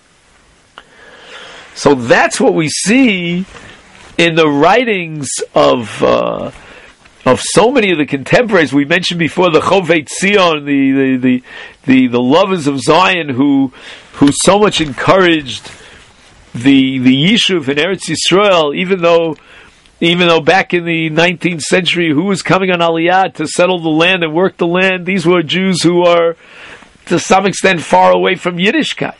So that's what we see in the writings of so many of the contemporaries. We mentioned before the Chovei Tzion, the lovers of Zion, who so much encouraged the Yishuv in Eretz Yisrael, even though back in the 19th century, who was coming on Aliyah to settle the land and work the land? These were Jews who are, to some extent, far away from Yiddishkeit,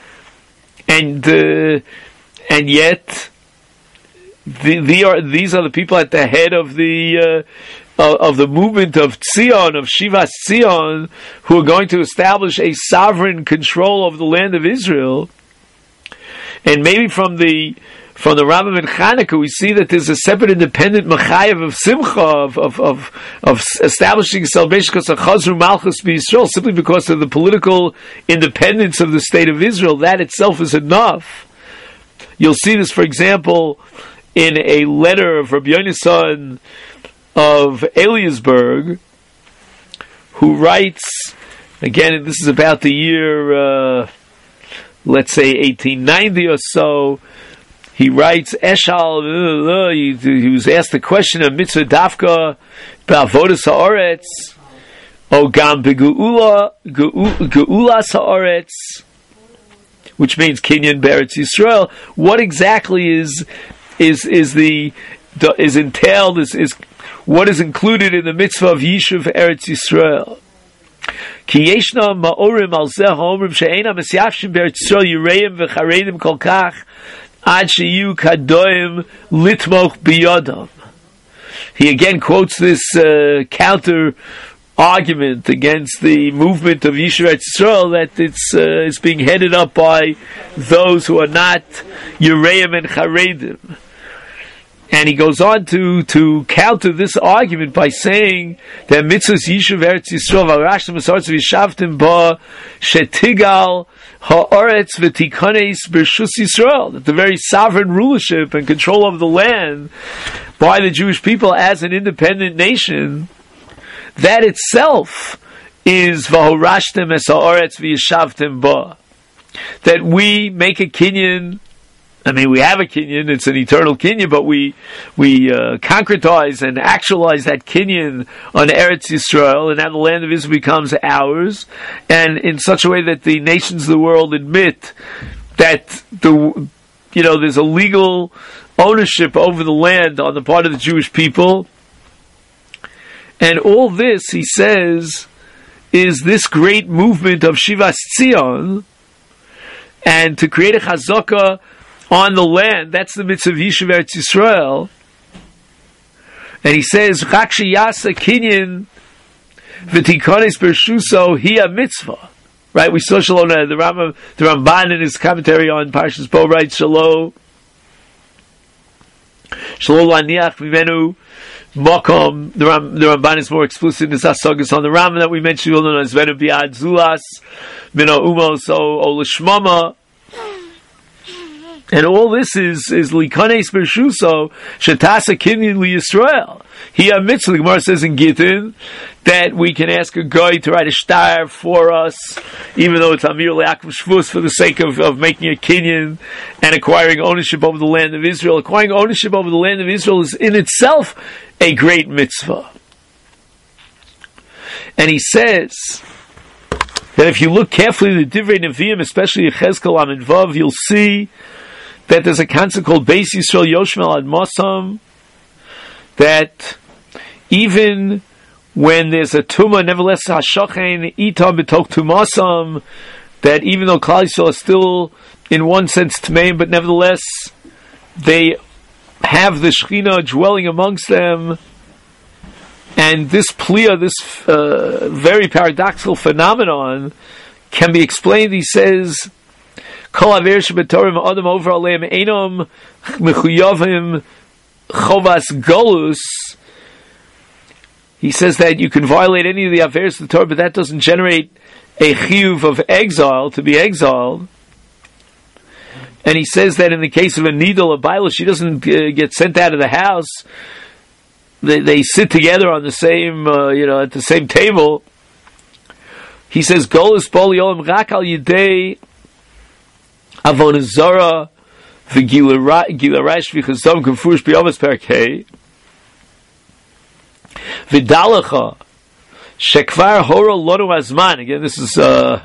and yet these are the people at the head of the movement of Tzion, of Shivas Tzion, who are going to establish a sovereign control of the land of Israel. And maybe from the Rambam and Chanukah, we see that there's a separate independent Machayev of Simcha, of establishing salvation because of Chazru Malchus B'Yisrael, simply because of the political independence of the state of Israel. That itself is enough. You'll see this, for example, in a letter of Rabbi Yonasan of Eliasberg, who writes, again, this is about the year, let's say 1890 or so. He writes, Eshal, he was asked the question of Mitzvah Dafka, Ba'avodas Ha'aretz, O Gam Be'Geula Ha'aretz, which means Kinyan Be'eretz Yisrael. What exactly is entailed, is what is included in the mitzvah of Yishuv Eretz Yisrael? Ki yeshna ma'orim al zeh ha'omrim she'ena mesyafshim be'eretz Yisrael yireim v'charedim kol kach ad sheyu kadoim litmoch biyodam. He again quotes this counter argument against the movement of Yishuv Eretz Yisrael, that it's being headed up by those who are not Yireim and Charedim. And he goes on to counter this argument by saying that mitzvahs Yishuv Eretz Yisrael v'arashtem v'sartz v'yishavtem ba shetigal ha'aretz v'tikanes b'rshus Yisrael, that the very sovereign rulership and control of the land by the Jewish people as an independent nation, that itself is v'horashtem es ha'aretz v'yishavtem ba, that we make a kinyan I mean, we have a kinyan, it's an eternal kinyan, but we concretize and actualize that kinyan on Eretz Yisrael, and now the land of Israel becomes ours, and in such a way that the nations of the world admit that there's a legal ownership over the land on the part of the Jewish people. And all this, he says, is this great movement of Shivas Tzion, and to create a chazaka on the land, that's the mitzvah of Yishuv Eretz Yisrael. And he says, Chak sheyasa kinyan v'tikones bershuso hi mitzvah. Right? We saw Shalom, the Ramban in his commentary on Parshas Bo writes Shalom laniach mimenu makom. The Ramban is more explicit in his hasagas on the Rambam that we mentioned. You'll know as venu biad zulas mino umos o lishmama. And all this is likanes bershuso shetasa kinyan liyisrael. Here, mitzvah, the Gemara says in Gittin that we can ask a guy to write a shtar for us, even though it's Amir Le'akum Shvus, for the sake of making a kinyan and acquiring ownership over the land of Israel. Acquiring ownership over the land of Israel is in itself a great mitzvah. And he says that if you look carefully at the Divrei Nevi'im, especially Yechezkel Amid Vav, you'll see that there's a concept called Beis Yisrael Yoshmel Ad Masam, that even when there's a tumah, nevertheless hashachen itam b'tok tumasam, that even though Klal Yisrael is still in one sense tmeim, but nevertheless they have the Shekhinah dwelling amongst them. And this pliya, this very paradoxical phenomenon, can be explained. He says, Kol aver shebetorim adam over aleim einom mechuyavim chovas golus. He says that you can violate any of the averes of the Torah, but that doesn't generate a chiyuv of exile, to be exiled. And he says that in the case of a needle, a baila, she doesn't get sent out of the house. They sit together on the same, at the same table. He says, golus bol yolam rak al yidei avon zara v'gilarash v'chazom k'fush b'yavas perkei v'dalacha shekvar hora lonu azman. Again, this is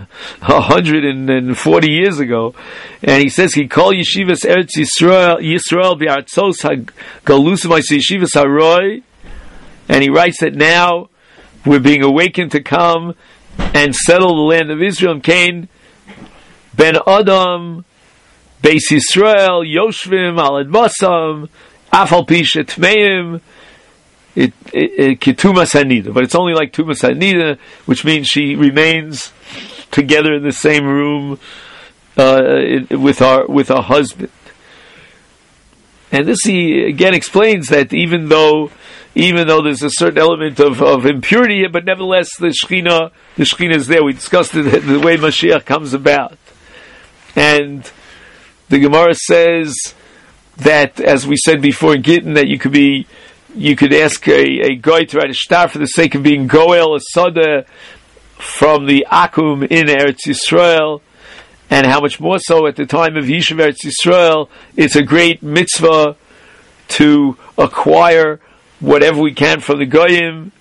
140 years ago, and he says he called yeshivas Eretz Yisrael b'artzos hagalusim yeshivas haroy, and he writes that now we're being awakened to come and settle the land of Israel. And Cain ben Adam Beis Yisrael Yoshvim Al Admasam Afal Pisha Tmeim Kitumas Hanida, but it's only like Tumas Hanida, which means she remains together in the same room with her husband. And this he again explains that even though there's a certain element of impurity here, but nevertheless the Shekhinah is there. We discussed the way Mashiach comes about, and the Gemara says that, as we said before in Gittin, that you could ask a guy to write a shtar for the sake of being goel, a sada from the akum in Eretz Yisrael, and how much more so at the time of Yishuv Eretz Yisrael, it's a great mitzvah to acquire whatever we can from the goyim.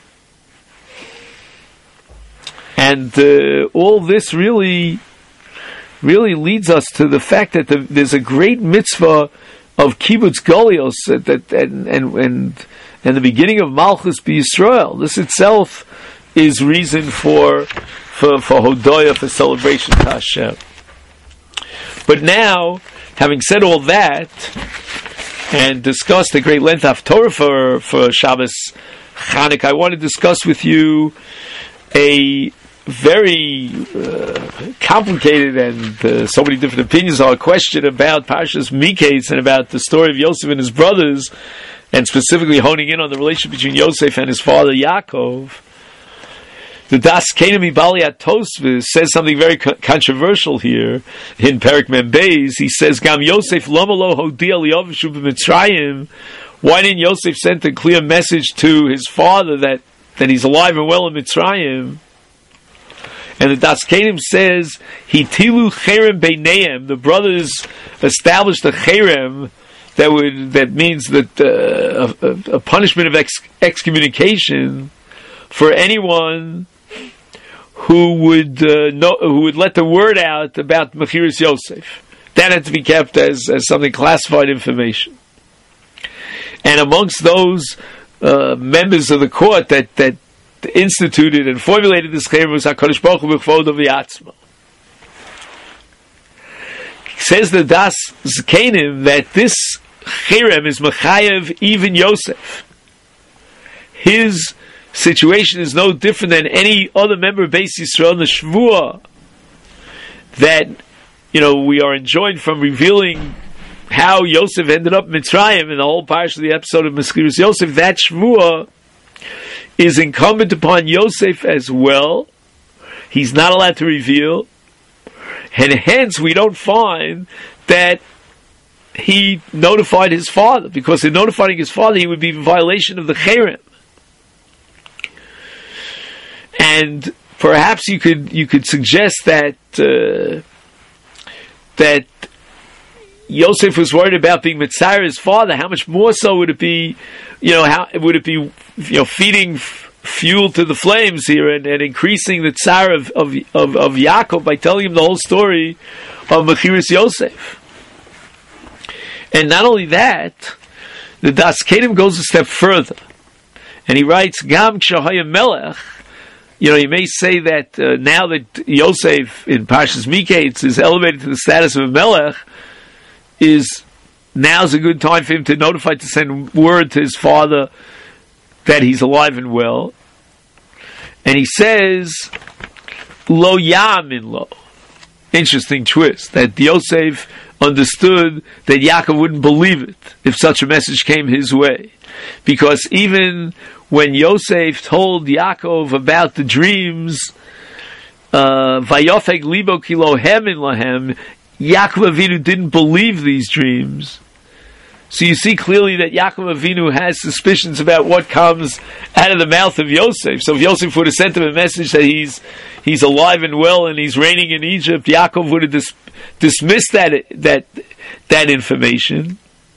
And all this really leads us to the fact that there's a great mitzvah of kibbutz golios and the beginning of Malchus b'Yisrael. This itself is reason for Hodoyah, for celebration to Hashem. But now, having said all that and discussed the great length of Torah for Shabbos Chanukah, I want to discuss with you a very complicated and so many different opinions on a question about Parshas Miketz and about the story of Yosef and his brothers, and specifically honing in on the relationship between Yosef and his father Yaakov. The Das Kenami Baliat Tosfos says something very controversial here in Perek Mem Beis. He says, Gam Yosef Lama lo hodia li'avshu b'Mitzrayim. Why didn't Yosef send a clear message to his father that he's alive and well in Mitzrayim? And the Das Kenim says, Hitilu cherem beineim, the brothers established a cherem, that means that a punishment of excommunication for anyone who would let the word out about Mechiras Yosef. That had to be kept as something classified information. And amongst those members of the court that instituted and formulated this cherem was HaKadosh Baruch Hu b'chvod of Yatzma. Says the Das Kenim that this cherem is mechayev even Yosef. His situation is no different than any other member of Beis Yisrael in the Shvuah that we are enjoined from revealing how Yosef ended up in Mitzrayim in the whole parsha of the episode of Mechiras Yosef. That Shvuah is incumbent upon Yosef as well. He's not allowed to reveal, and hence we don't find that he notified his father, because in notifying his father he would be in violation of the cherem. And perhaps you could suggest that that Yosef was worried about being Mitzayir his father. How much more so would it be? How would it be? Feeding fuel to the flames here and increasing the tsar of Yaakov by telling him the whole story of Mechiras Yosef. And not only that, the Das Kenim goes a step further, and he writes, Gam Kshahaya Melech. You may say that now that Yosef in Parshas Miketz is elevated to the status of a Melech, now's a good time for him to send word to his father that he's alive and well. And he says, Lo Yamin Lo. Interesting twist, that Yosef understood that Yaakov wouldn't believe it if such a message came his way. Because even when Yosef told Yaakov about the dreams, Vayofeg libo ki lohem in lahem, Yaakov Avinu didn't believe these dreams. So you see clearly that Yaakov Avinu has suspicions about what comes out of the mouth of Yosef. So if Yosef would have sent him a message that he's alive and well and he's reigning in Egypt, Yaakov would have dismissed that information.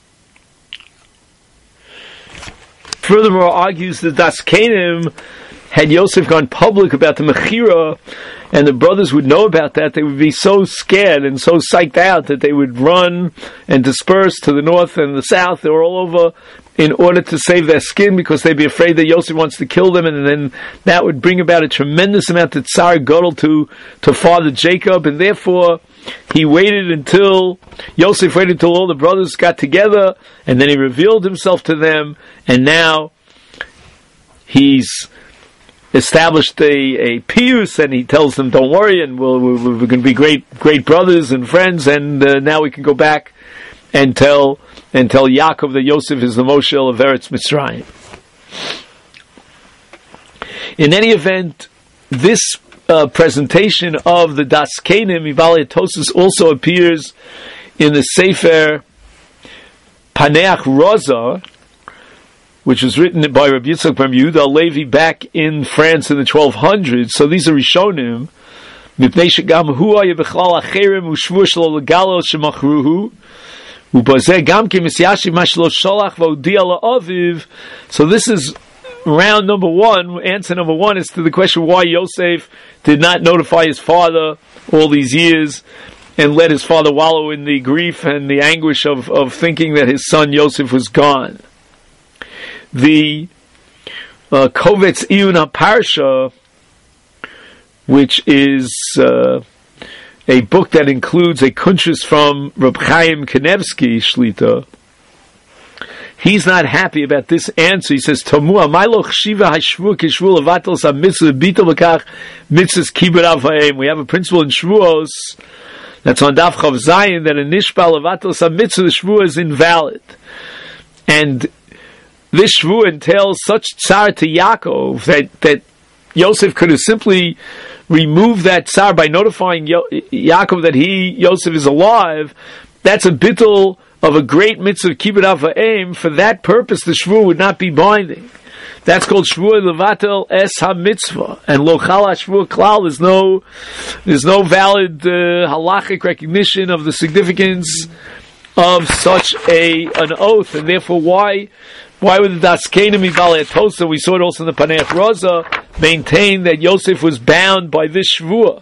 Furthermore, argues the Das Kenim, had Yosef gone public about the Mechira, and the brothers would know about that, they would be so scared and so psyched out that they would run and disperse to the north and the south. They were all over in order to save their skin, because they'd be afraid that Yosef wants to kill them, and then that would bring about a tremendous amount of tsar gadol to father Jacob, and therefore Yosef waited until all the brothers got together, and then he revealed himself to them, and now he's established a pius, and he tells them, don't worry, and we're going to be great brothers and friends, and now we can go back and tell Yaakov that Yosef is the Moshe of Eretz Mitzrayim. In any event, this presentation of the Das Kenim, Ivalei Tosus, also appears in the Sefer Paneach Roza, which was written by Rabbi Yitzchak Bar Yehuda Levi back in France in the 1200s. So these are Rishonim. Mipnei shegam hu haya b'chlal acherem u'shvur shelo legalo shemachruhu u'bazeh gam ki misyashiv ma shelo sholach v'odia la'aviv. So this is round number one. Answer number one is to the question why Yosef did not notify his father all these years and let his father wallow in the grief and the anguish of thinking that his son Yosef was gone. The Kovetz Iyun HaParsha, which is a book that includes a kuntres from Reb Chaim Kanevsky Shlita, he's not happy about this answer. He says, Tomua, Mailoch Shiva HaShvur Kishvur Levatos HaMitzvah Bito B'kach Mitzvahs Kibud Av Ha'em. We have a principle in Shvuos that's on Daf Chav Zayin that a Nishba Levatos HaMitzvah, the Shvur is invalid. And this shvu entails such tsar to Yaakov that Yosef could have simply removed that tsar by notifying Yaakov that Yosef is alive. That's a bittul of a great mitzvah kibud av ha'em. For that purpose, the shvu would not be binding. That's called Shvua Levatel Es HaMitzvah. And Lo Chala Shvua Klal, there's no valid halachic recognition of the significance of such an oath. And therefore, why would the Daskena Mibale Tosa, we saw it also in the Paneach Raza, maintain that Yosef was bound by this Shvua?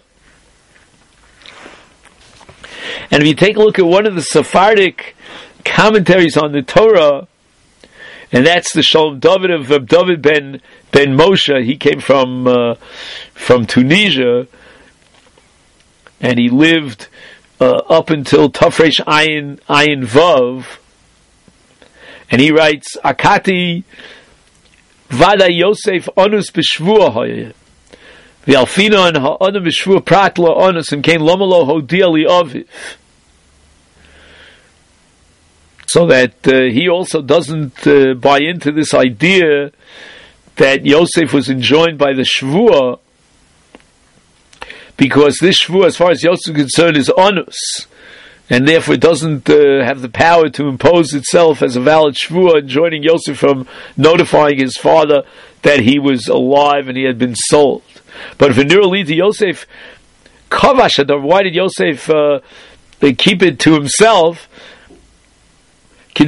And if you take a look at one of the Sephardic commentaries on the Torah, and that's the Shalom David of David ben Moshe. He came from Tunisia, and he lived up until Tafresh Ayin Vav. And he writes, Akati Vada Yosef Onus B'Shvua Hoye V'Alfinon Ha'Onu B'Shvua Prat Lo Onus Imkein Lomalo Hodia Li Aviv. So that he also doesn't buy into this idea that Yosef was enjoined by the Shvua, because this Shvua, as far as Yosef is concerned, is onus, and therefore it doesn't have the power to impose itself as a valid Shvua, enjoining Yosef from notifying his father that he was alive and he had been sold. But if it nearly to Yosef, Kavash, why did Yosef keep it to himself? In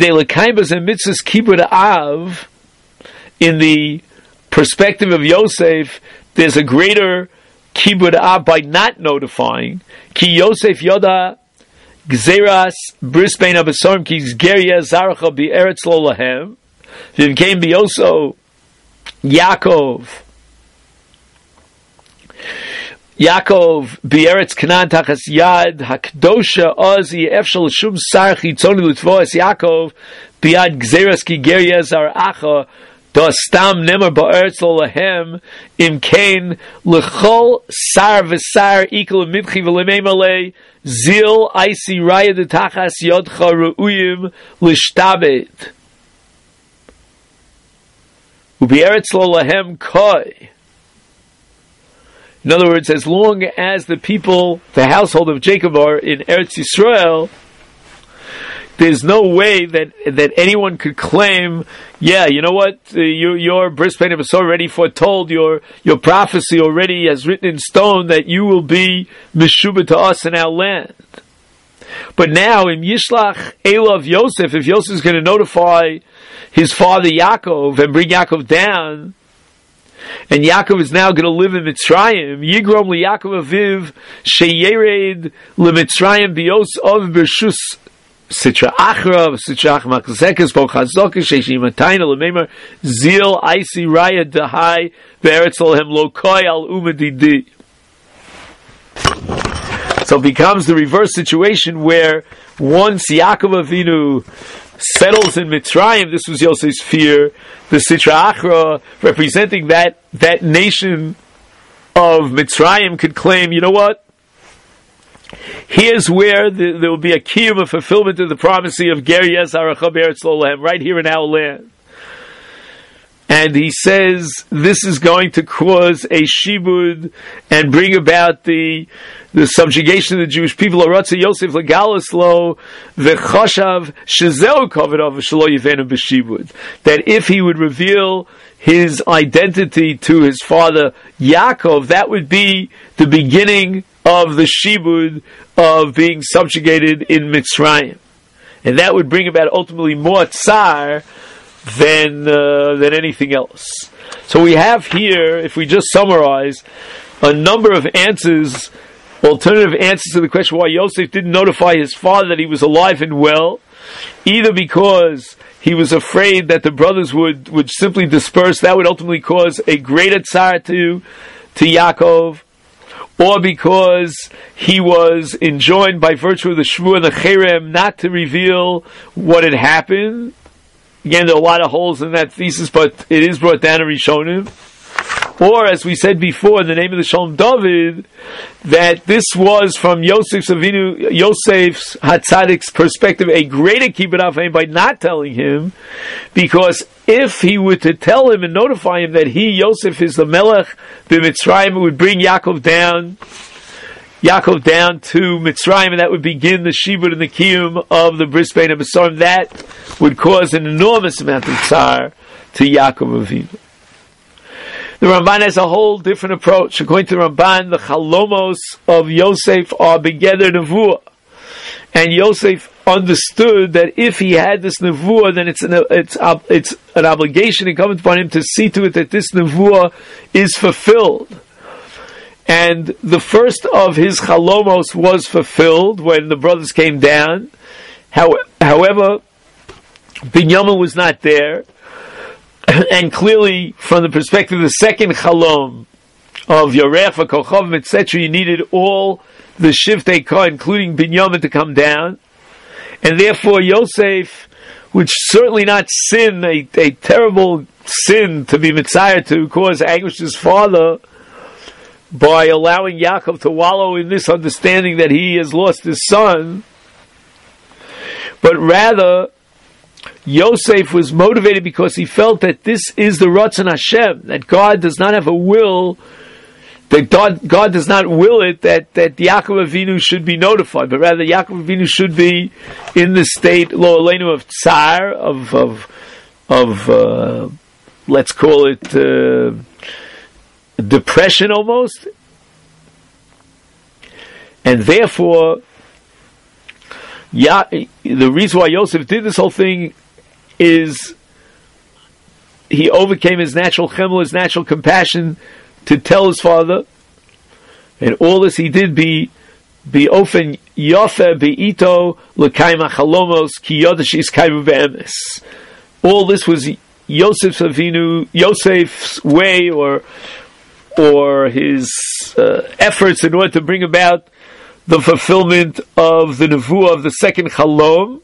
the perspective of Yosef, there's a greater kibud av by not notifying. Ki Yosef yoda gzeras bris bein abasorim ki zgeria zaracha be'eretz lo lahem. Then came Bioso Yaakov B'Eretz Canaan Tachas Yad Hakdosha Ozi Efshel Shum Sar Chitzoni L'Tvoas Yaakov B'Yad Gzeras Ki Geria Zar Acha Da Stam Nemer Ba'Eretz Lo Lahem Im Kain L'Chol Sar V'Sar Ikel Midchi V'Lemei Malei Zil Aisi Raya De Tachas Yodcha Re'uyim L'Shtabet U'B'Eretz Lo Lahem Koi. In other words, as long as the people, the household of Jacob, are in Eretz Yisrael, there's no way that anyone could claim, yeah, you know what, your bris bein habasor already foretold, your prophecy already has written in stone that you will be Meshubah to us in our land. But now, in Yishlach Elav Yosef, if Yosef is going to notify his father Yaakov and bring Yaakov down, and Yaakov is now going to live in Mitzrayim, Yigrom li Yaakov aviv sheyered le Mitzrayim bios of bershus sitra achra sitra achmakzekes bo chazokes sheshim atayna lemeimer zil aisi raya dehai ve'eretz lohem lokoi al umadidi. So it becomes the reverse situation where once Yaakov Avinu settles in Mitzrayim, this was Yosef's fear, the Sitra Achra, representing that nation of Mitzrayim, could claim, you know what? Here's where there will be a kiyum, a fulfillment of the prophecy of Ger Yezar Acha Be'eretz Lo Lahem, right here in our land. And he says this is going to cause a shibud and bring about the subjugation of the Jewish people. Oratza Yosef legalos lo v'choshav shezeu kovod shelo yivenu b'shibud. That if he would reveal his identity to his father Yaakov, that would be the beginning of the shibud of being subjugated in Mitzrayim, and that would bring about ultimately more tsar than anything else. So we have here, if we just summarize, a number of answers, alternative answers to the question why Yosef didn't notify his father that he was alive and well, either because he was afraid that the brothers would simply disperse, that would ultimately cause a greater tsar to Yaakov, or because he was enjoined by virtue of the Shvua and the Cherem not to reveal what had happened. Again, there are a lot of holes in that thesis, but it is brought down in Rishonim. Or, as we said before, in the name of the Shalom David, that this was from Yosef's Hatzadik's perspective a greater kibbud avim by not telling him, because if he were to tell him and notify him that he, Yosef, is the Melech b'Mitzrayim, it would bring Yaakov down to Mitzrayim, and that would begin the shibud and the kiyum of the bris bein habasorim. That would cause an enormous amount of tsar to Yaakov Avinu. The Ramban has a whole different approach. According to the Ramban, the Chalomos of Yosef are Begeder Nevuah. And Yosef understood that if he had this Nevuah, then it's an obligation incumbent upon him to see to it that this Nevuah is fulfilled. And the first of his Chalomos was fulfilled when the brothers came down. However, Binyamin was not there. And clearly, from the perspective of the second Chalom of Yorefa, Kochavim, etc., you needed all the Shiftei Kah, including Binyamin, to come down. And therefore, Yosef, which certainly not sin, a terrible sin to be Mitzayah to cause anguish to his father, by allowing Yaakov to wallow in this understanding that he has lost his son, but rather, Yosef was motivated because he felt that this is the Ratzon Hashem, that God does not have a will, that God does not will it, that Yaakov Avinu should be notified, but rather Yaakov Avinu should be in the state, lo aleinu, of tsar, of let's call it depression almost, and therefore, the reason why Yosef did this whole thing is he overcame his natural chemel, his natural compassion, to tell his father, and all this he did be ofen yofe beito l'kaim hachalomos ki yodesh iskaymu be'emes. All this was Yosef's way, or his efforts in order to bring about the fulfillment of the nevuah of the second Chalom.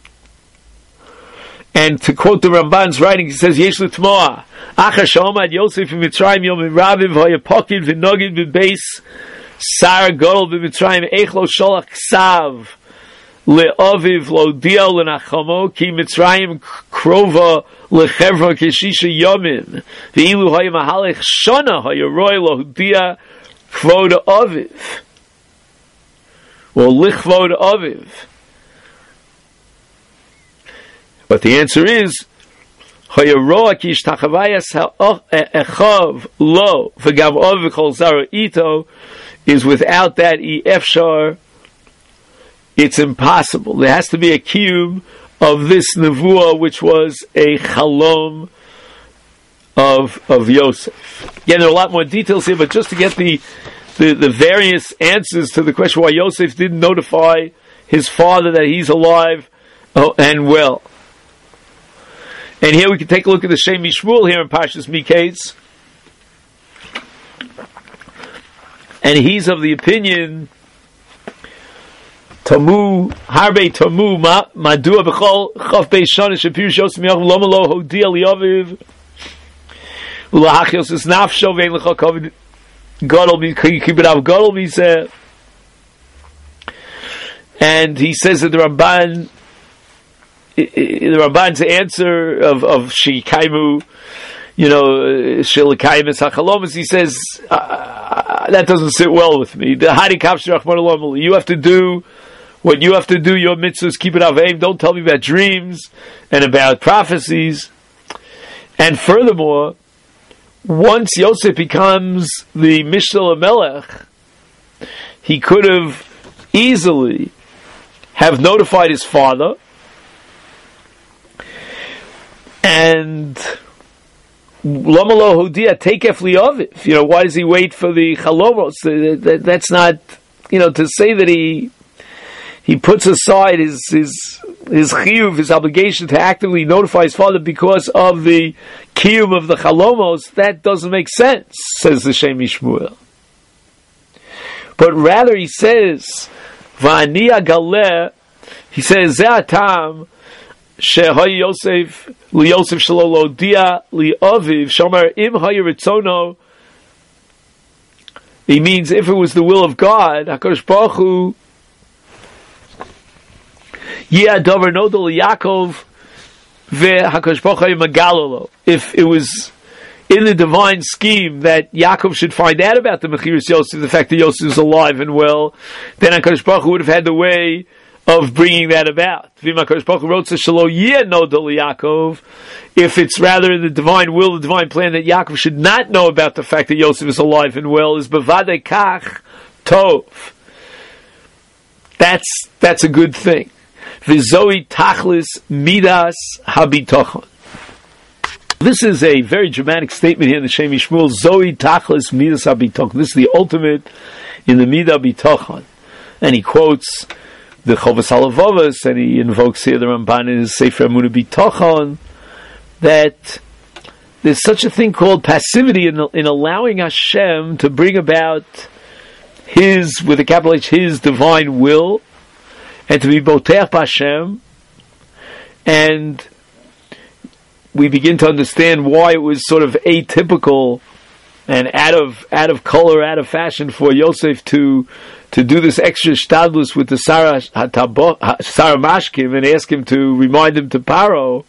And to quote the Ramban's writing, he says, Yesh l'tmoa, Achar sha'omad Yosef v'Mitzrayim yom v'raviv ha'yapokid v'nogid v'beis sar gadol v'Mitzrayim echlo sholach ksav le'oviv lo'dio l'nachamo ki Mitzrayim krova l'chevra keshisha yomim v'ilu ha'yamahalech shona ha'yaroi lo'dia kvod oviv or lichvod oviv. But the answer is, is without that efshar, it's impossible. There has to be a kiyum of this nevuah, which was a chalom of Yosef. Again, there are a lot more details here, but just to get the various answers to the question why Yosef didn't notify his father that he's alive and well. And here we can take a look at the Shem Mishmuel here in Parshas Miketz. And he's of the opinion, Tamu, Harbe Tamu, Madua B'chol, Chav Beis Shana, Shapir Yosef Miyav, Loma Lo, Hodia Liyaviv, Ulahachios is Nafsho, Vein L'cha Kovid, Gadol, Kibirav Gadol, Mizeh. And he says that the Ramban's answer of Shikaimu, Shilikaimus HaChalomus, he says, that doesn't sit well with me. You have to do what you have to do, your mitzvahs, keep it aveim, don't tell me about dreams and about prophecies. And furthermore, once Yosef becomes the Mishal HaMelech, he could have easily have notified his father, and Lomalo Hodia Takef Liaviv. Why does he wait for the Chalomos? That's not, to say that he puts aside his chiyuv, his obligation to actively notify his father because of the kiyum of the Chalomos. That doesn't make sense, says the Shem Mishmuel. But rather he says, Va'ani Agaleh, he says, Ze'atam, She'hay Yosef liYosef shelo lodia li'aviv shomer im hayiritzono. He means if it was the will of God, HaKadosh Baruch Hu yeh davar nodo liYaakov ve'HaKadosh Baruch Hu magalolo. If it was in the divine scheme that Yaakov should find out about the Mechiras Yosef, the fact that Yosef is alive and well, then HaKadosh Baruch Hu would have had the way of bringing that about. If it's rather the divine will, the divine plan that Yaakov should not know about the fact that Yosef is alive and well, is bevadei kach tov. That's a good thing. V'zoi tachlis midas habitochon. This is a very dramatic statement here in the Shem Yishmuel. Zoi tachlis midas habitochon. This is the ultimate in the midah bitochon. And he quotes the Chovas Halavavos, and he invokes here the Ramban in his Sefer Emunah Bitochon, that there's such a thing called passivity in allowing Hashem to bring about His, with a capital H, His divine will, and to be Boteach Hashem, and we begin to understand why it was sort of atypical and out of color, out of fashion for Yosef to do this extra shtadlus with the Sarah Mashkim and ask him to remind him to Paro.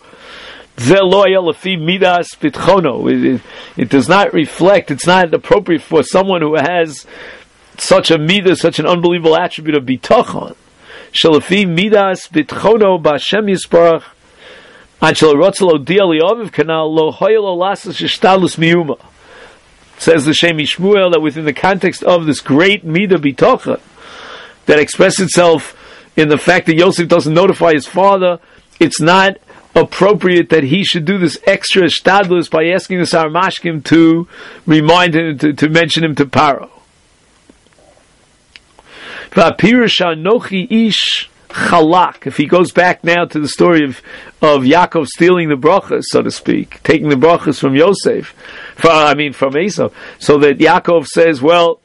It does not reflect, it's not appropriate for someone who has such a midah, such an unbelievable attribute of bitachon. Shalafi midas bitchono b'Hashem Yisparach anshel rotzelo diali aviv kanal lo hoyelo lasas shtadlus miyuma. Says the Shem Yishmuel that within the context of this great midah bitocha that expresses itself in the fact that Yosef doesn't notify his father, it's not appropriate that he should do this extra shtadlus by asking the Sarmashkim to remind him, to mention him to Paro. If he goes back now to the story of Yaakov stealing the brachas, so to speak, taking the brachas from Yosef, from Esau, so that Yaakov says, well,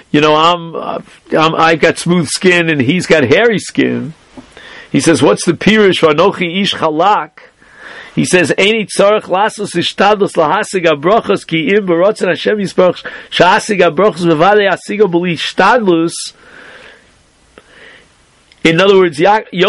I've got smooth skin and he's got hairy skin. He says, what's the pirush for Anochi ish chalak? He says, Eini tzarech lasos ishtadlos lahasig habrachos ki im b'rotzen Hashem yisparach shahasig habrachos b'vadei hasigo b'li ishtadlos. In other words,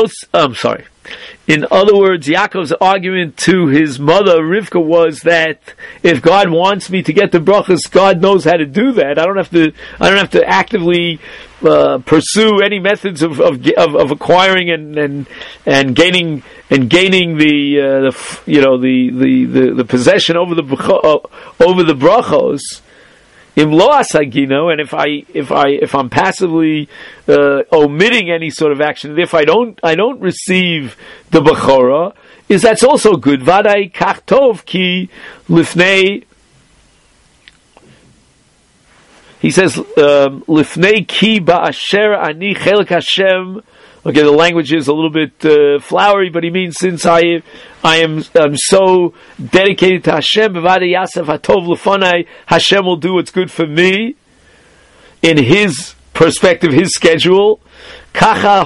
Yaakov's argument to his mother Rivka was that if God wants me to get the brachas, God knows how to do that. I don't have to actively pursue any methods of acquiring and gaining the possession over the brachos. And if I'm passively omitting any sort of action, if I don't receive the bechora, that's also good. Vadai kach tov ki lifnei. He says lifnei ki ba'asher ani chelek Hashem. Okay, the language is a little bit flowery, but he means since I am so dedicated to Hashem, Hashem will do what's good for me in His perspective, His schedule. In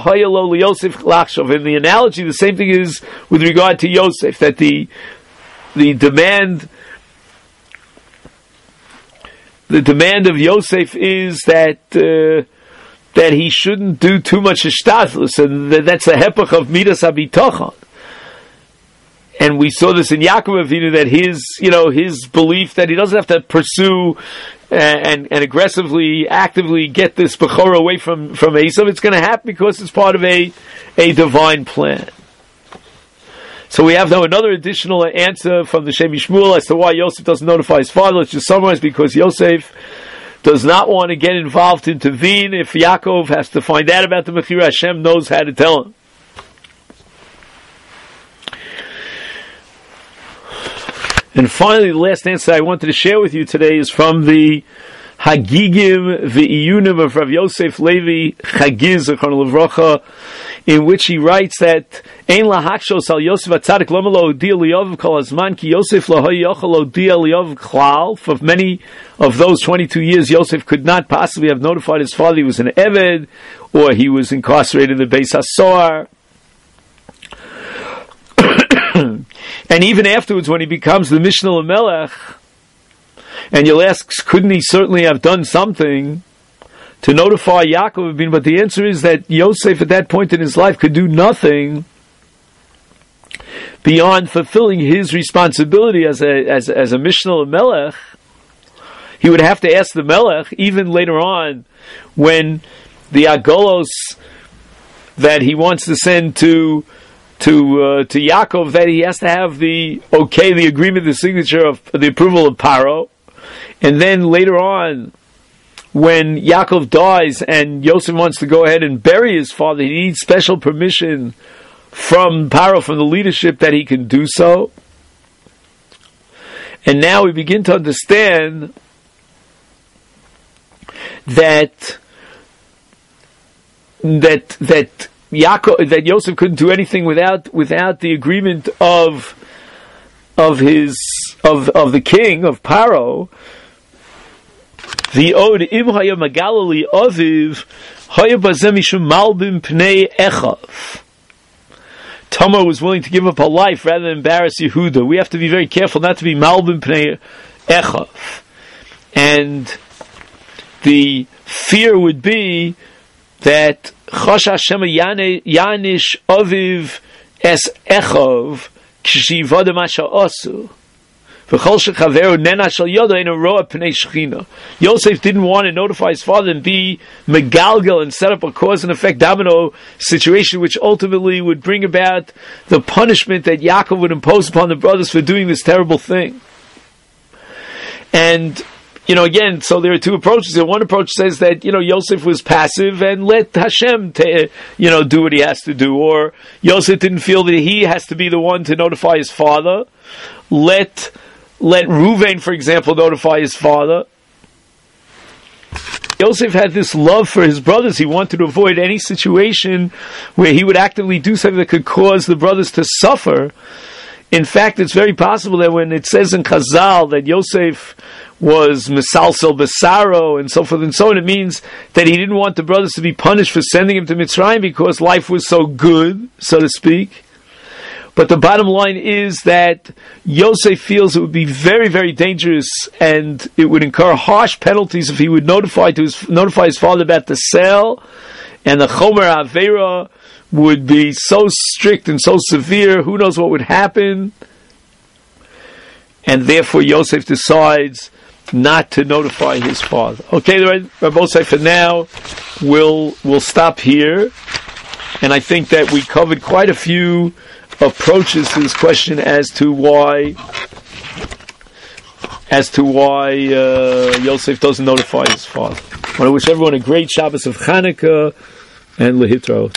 the analogy, the same thing is with regard to Yosef, that the demand of Yosef is that he shouldn't do too much ishtadlus, and that's the hepech of midas habitochon. And we saw this in Yaakov Avinu, that his belief that he doesn't have to pursue and aggressively, actively get this bechorah away from Esav. It's going to happen because it's part of a divine plan. So we have now another additional answer from the Shem Yishmuel as to why Yosef doesn't notify his father. Let's just summarize: because Yosef does not want to get involved, to intervene. If Yaakov has to find out about the Mechira, Hashem knows how to tell him. And finally, the last answer I wanted to share with you today is from the Hagigim V'iyunim of Rav Yosef Levi Chagiz, Zechron Levracha, in which he writes that Ein lahakshos al Yosef atzadik lama lo odia liyav kol hazman ki Yosef lo yochel odia liyav klal. For many of those 22 years, Yosef could not possibly have notified his father he was an Eved, or he was incarcerated in the Beis HaSohar. And even afterwards, when he becomes the Mishnah Lamelech, and you'll ask, couldn't he certainly have done something to notify Yaakov? But the answer is that Yosef at that point in his life could do nothing beyond fulfilling his responsibility as a Mishnah Melech. He would have to ask the Melech, even later on, when the Agolos that he wants to send to Yaakov, that he has to have the agreement, the signature of the approval of Paro. And then later on, when Yaakov dies and Yosef wants to go ahead and bury his father, he needs special permission from Paro, from the leadership, that he can do so. And now we begin to understand that Yosef couldn't do anything without the agreement of the king, of Paro. The od im haya magalali aviv haya bazem mishum malbim pnei echav. Tamar was willing to give up her life rather than embarrass Yehuda. We have to be very careful not to be malbim pnei echav. And the fear would be that Chashash Shema Yanish Aviv Es Echav K'shivada Masha Osu V'chol Shechaveru Nena Shal Yoda in a Roa Pnei Shechina. Yosef didn't want to notify his father and be megalgal and set up a cause and effect domino situation, which ultimately would bring about the punishment that Yaakov would impose upon the brothers for doing this terrible thing. And again, so there are two approaches. One approach says that, Yosef was passive and let Hashem, do what he has to do. Or Yosef didn't feel that he has to be the one to notify his father. Let Reuven, for example, notify his father. Yosef had this love for his brothers. He wanted to avoid any situation where he would actively do something that could cause the brothers to suffer. In fact, it's very possible that when it says in Chazal that Yosef was Mesalsel Besaro and so forth and so on, it means that he didn't want the brothers to be punished for sending him to Mitzrayim because life was so good, so to speak. But the bottom line is that Yosef feels it would be very, very dangerous and it would incur harsh penalties if he would notify his father about the sale, and the Chomer Avera would be so strict and so severe, who knows what would happen. And therefore Yosef decides not to notify his father. Okay, Rabbosai, for now we'll stop here, and I think that we covered quite a few approaches to this question as to why Yosef doesn't notify his father. I want to wish everyone a great Shabbos of Chanukah and Lehitro.